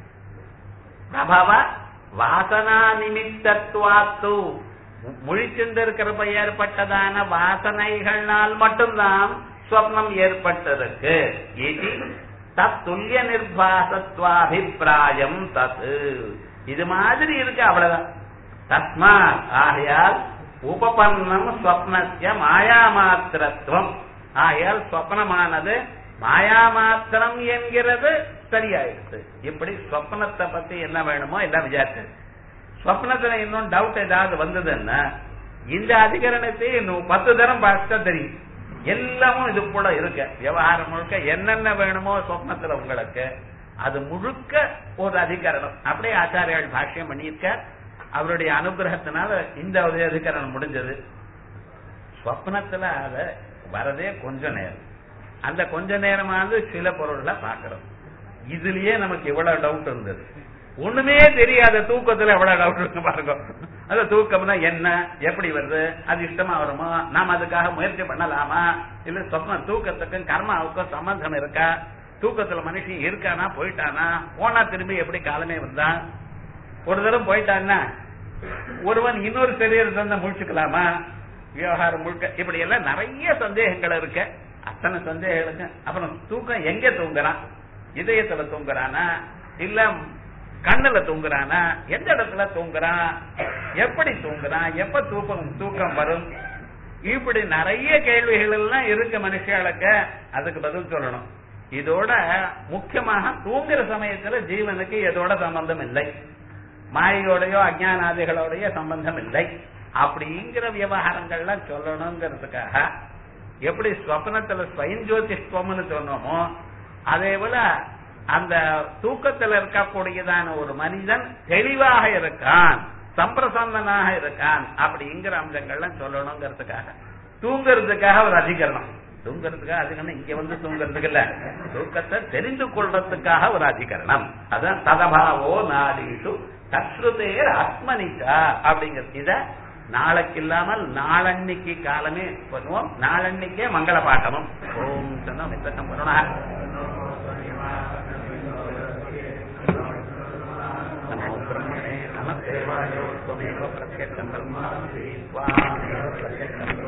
பிரபவ வாசனா நிமித்தத்துவாத்து. முழிச்சிருக்கிறப்ப ஏற்பட்டதான வாசனைகளால் மட்டும்தான் ஸ்வப்னம் ஏற்பட்டிருக்கு. இது தத்துல்ய நிர்வாசத்வாபிப்பிராயம் தத்து. இது மாதிரி இருக்கு அவ்வளவுதான். தஸ்மா ஆகையால் உபபன்னம் ஸ்வப்னஸ்ய மாயா மாத்திரத்துவம். ஆகையால் ஸ்வப்னமானது மாயா மாத்திரம் என்கிறது சரியாயிடுது. இப்படி ஸ்வப்னத்தை பத்தி என்ன வேணுமோ எல்லாம் விசாரிச்சு. ஸ்வப்னத்துல இன்னும் டவுட் ஏதாவது வந்ததுன்னா இந்த அதிகரணத்தை இன்னும் பத்து தரம் பார்த்தா தெரியும். எல்லாமும் இது கூட இருக்க விவகாரம் முழுக்க என்னென்ன வேணுமோ ஸ்வப்னத்துல உங்களுக்கு அது முழுக்க ஒரு அதிகரணம். அப்படியே ஆச்சாரியால் பாஷ்யம் பண்ணியிருக்க. அவருடைய அனுகிரகத்தினால இந்த அதிகரணம் முடிஞ்சது. ஸ்வப்னத்துல அத வரதே கொஞ்ச நேரம். அந்த கொஞ்ச நேரமானது சில பொருள்ல பாக்கிறோம். இதுலயே நமக்கு இவ்வளவு டவுட் இருந்தது. ஒண்ணுமே தெரியாத தூக்கத்துல எவ்வளவு டவுட் இருக்கு பாருங்க. அது தூக்கம்னா என்ன, எப்படி வருது, அது இஷ்டமா வருமா, நாம அதுக்காக முயற்சி பண்ணலாமா, இல்ல சொப்ன தூக்கத்துக்கும் கர்மாவுக்கும் சம்பந்தம் இருக்கா, தூக்கத்துல மனுஷன் இருக்கானா போயிட்டானா, போனா திரும்பி எப்படி காலமே வந்தான், ஒரு தடவை போயிட்டான்னா ஒருவன் இன்னொரு சரீரத்தை முழிச்சுக்கலாமா, விவகாரம் முழுக்க இப்படி எல்லாம் நிறைய சந்தேகங்கள் இருக்கு. அத்தனை சந்தேகங்களுக்கு அப்புறம் தூக்கம் எங்க தூங்குறான், இதயத்துல தூங்குறானா இல்ல கண்ணுல தூங்குறானா, எந்த இடத்துல தூங்குறான், எப்படி தூங்குறான், எப்ப தூக்கம் தூக்கம் வரும், இப்படி நிறைய கேள்விகள் எல்லாம் இருக்கு மனுஷர்களுக்கு. அதுக்கு பதில் சொல்லணும். இதோட முக்கியமாக தூங்குற சமயத்துல ஜீவனுக்கு எதோட சம்பந்தம் இல்லை, மாயோடையோ அஜானாதிகளோடைய சம்பந்தம் இல்லை. அப்படிங்கிற விவகாரங்கள்லாம் சொல்லணுங்கிறதுக்காக எப்படி ஸ்வப்னத்துல ஸ்வயம் ஜோதிஷ்வம்னு சொன்னோமோ அதே போல அந்த தூக்கத்தில் இருக்கக்கூடியதான ஒரு மனிதன் தெளிவாக இருக்கான், சம்பிரசன்னனாக இருக்கான் அப்படிங்கிற அம்சங்கள்லாம் சொல்லணுங்கிறதுக்காக தூங்குறதுக்காக ஒரு அதிகரணம். தூங்குறதுக்காக அதிகரணம் இங்க வந்து தூங்குறதுக்கு இல்ல, தூக்கத்தை தெரிந்து கொள்றதுக்காக ஒரு அதிகரணம். அதான் ததபாவோ நாடீஷு தஸ்ருதேர் ஆத்மனிஷா அப்படிங்கிறது. இத நாளைக்கு இல்லாமல் நாளன்னைக்கு காலமே பண்ணுவோம், நாளன்னைக்கே மங்கள பாட்டமும். ஓம் சொன்னா மித்தகம் வருணா நமோ பிரம்மணே நம தேவாயோ த்வமேவ பிரத்யக்ஷம் பிரம்மாஸ்மி ஸ்வாஹா பிரத்யக்ஷம்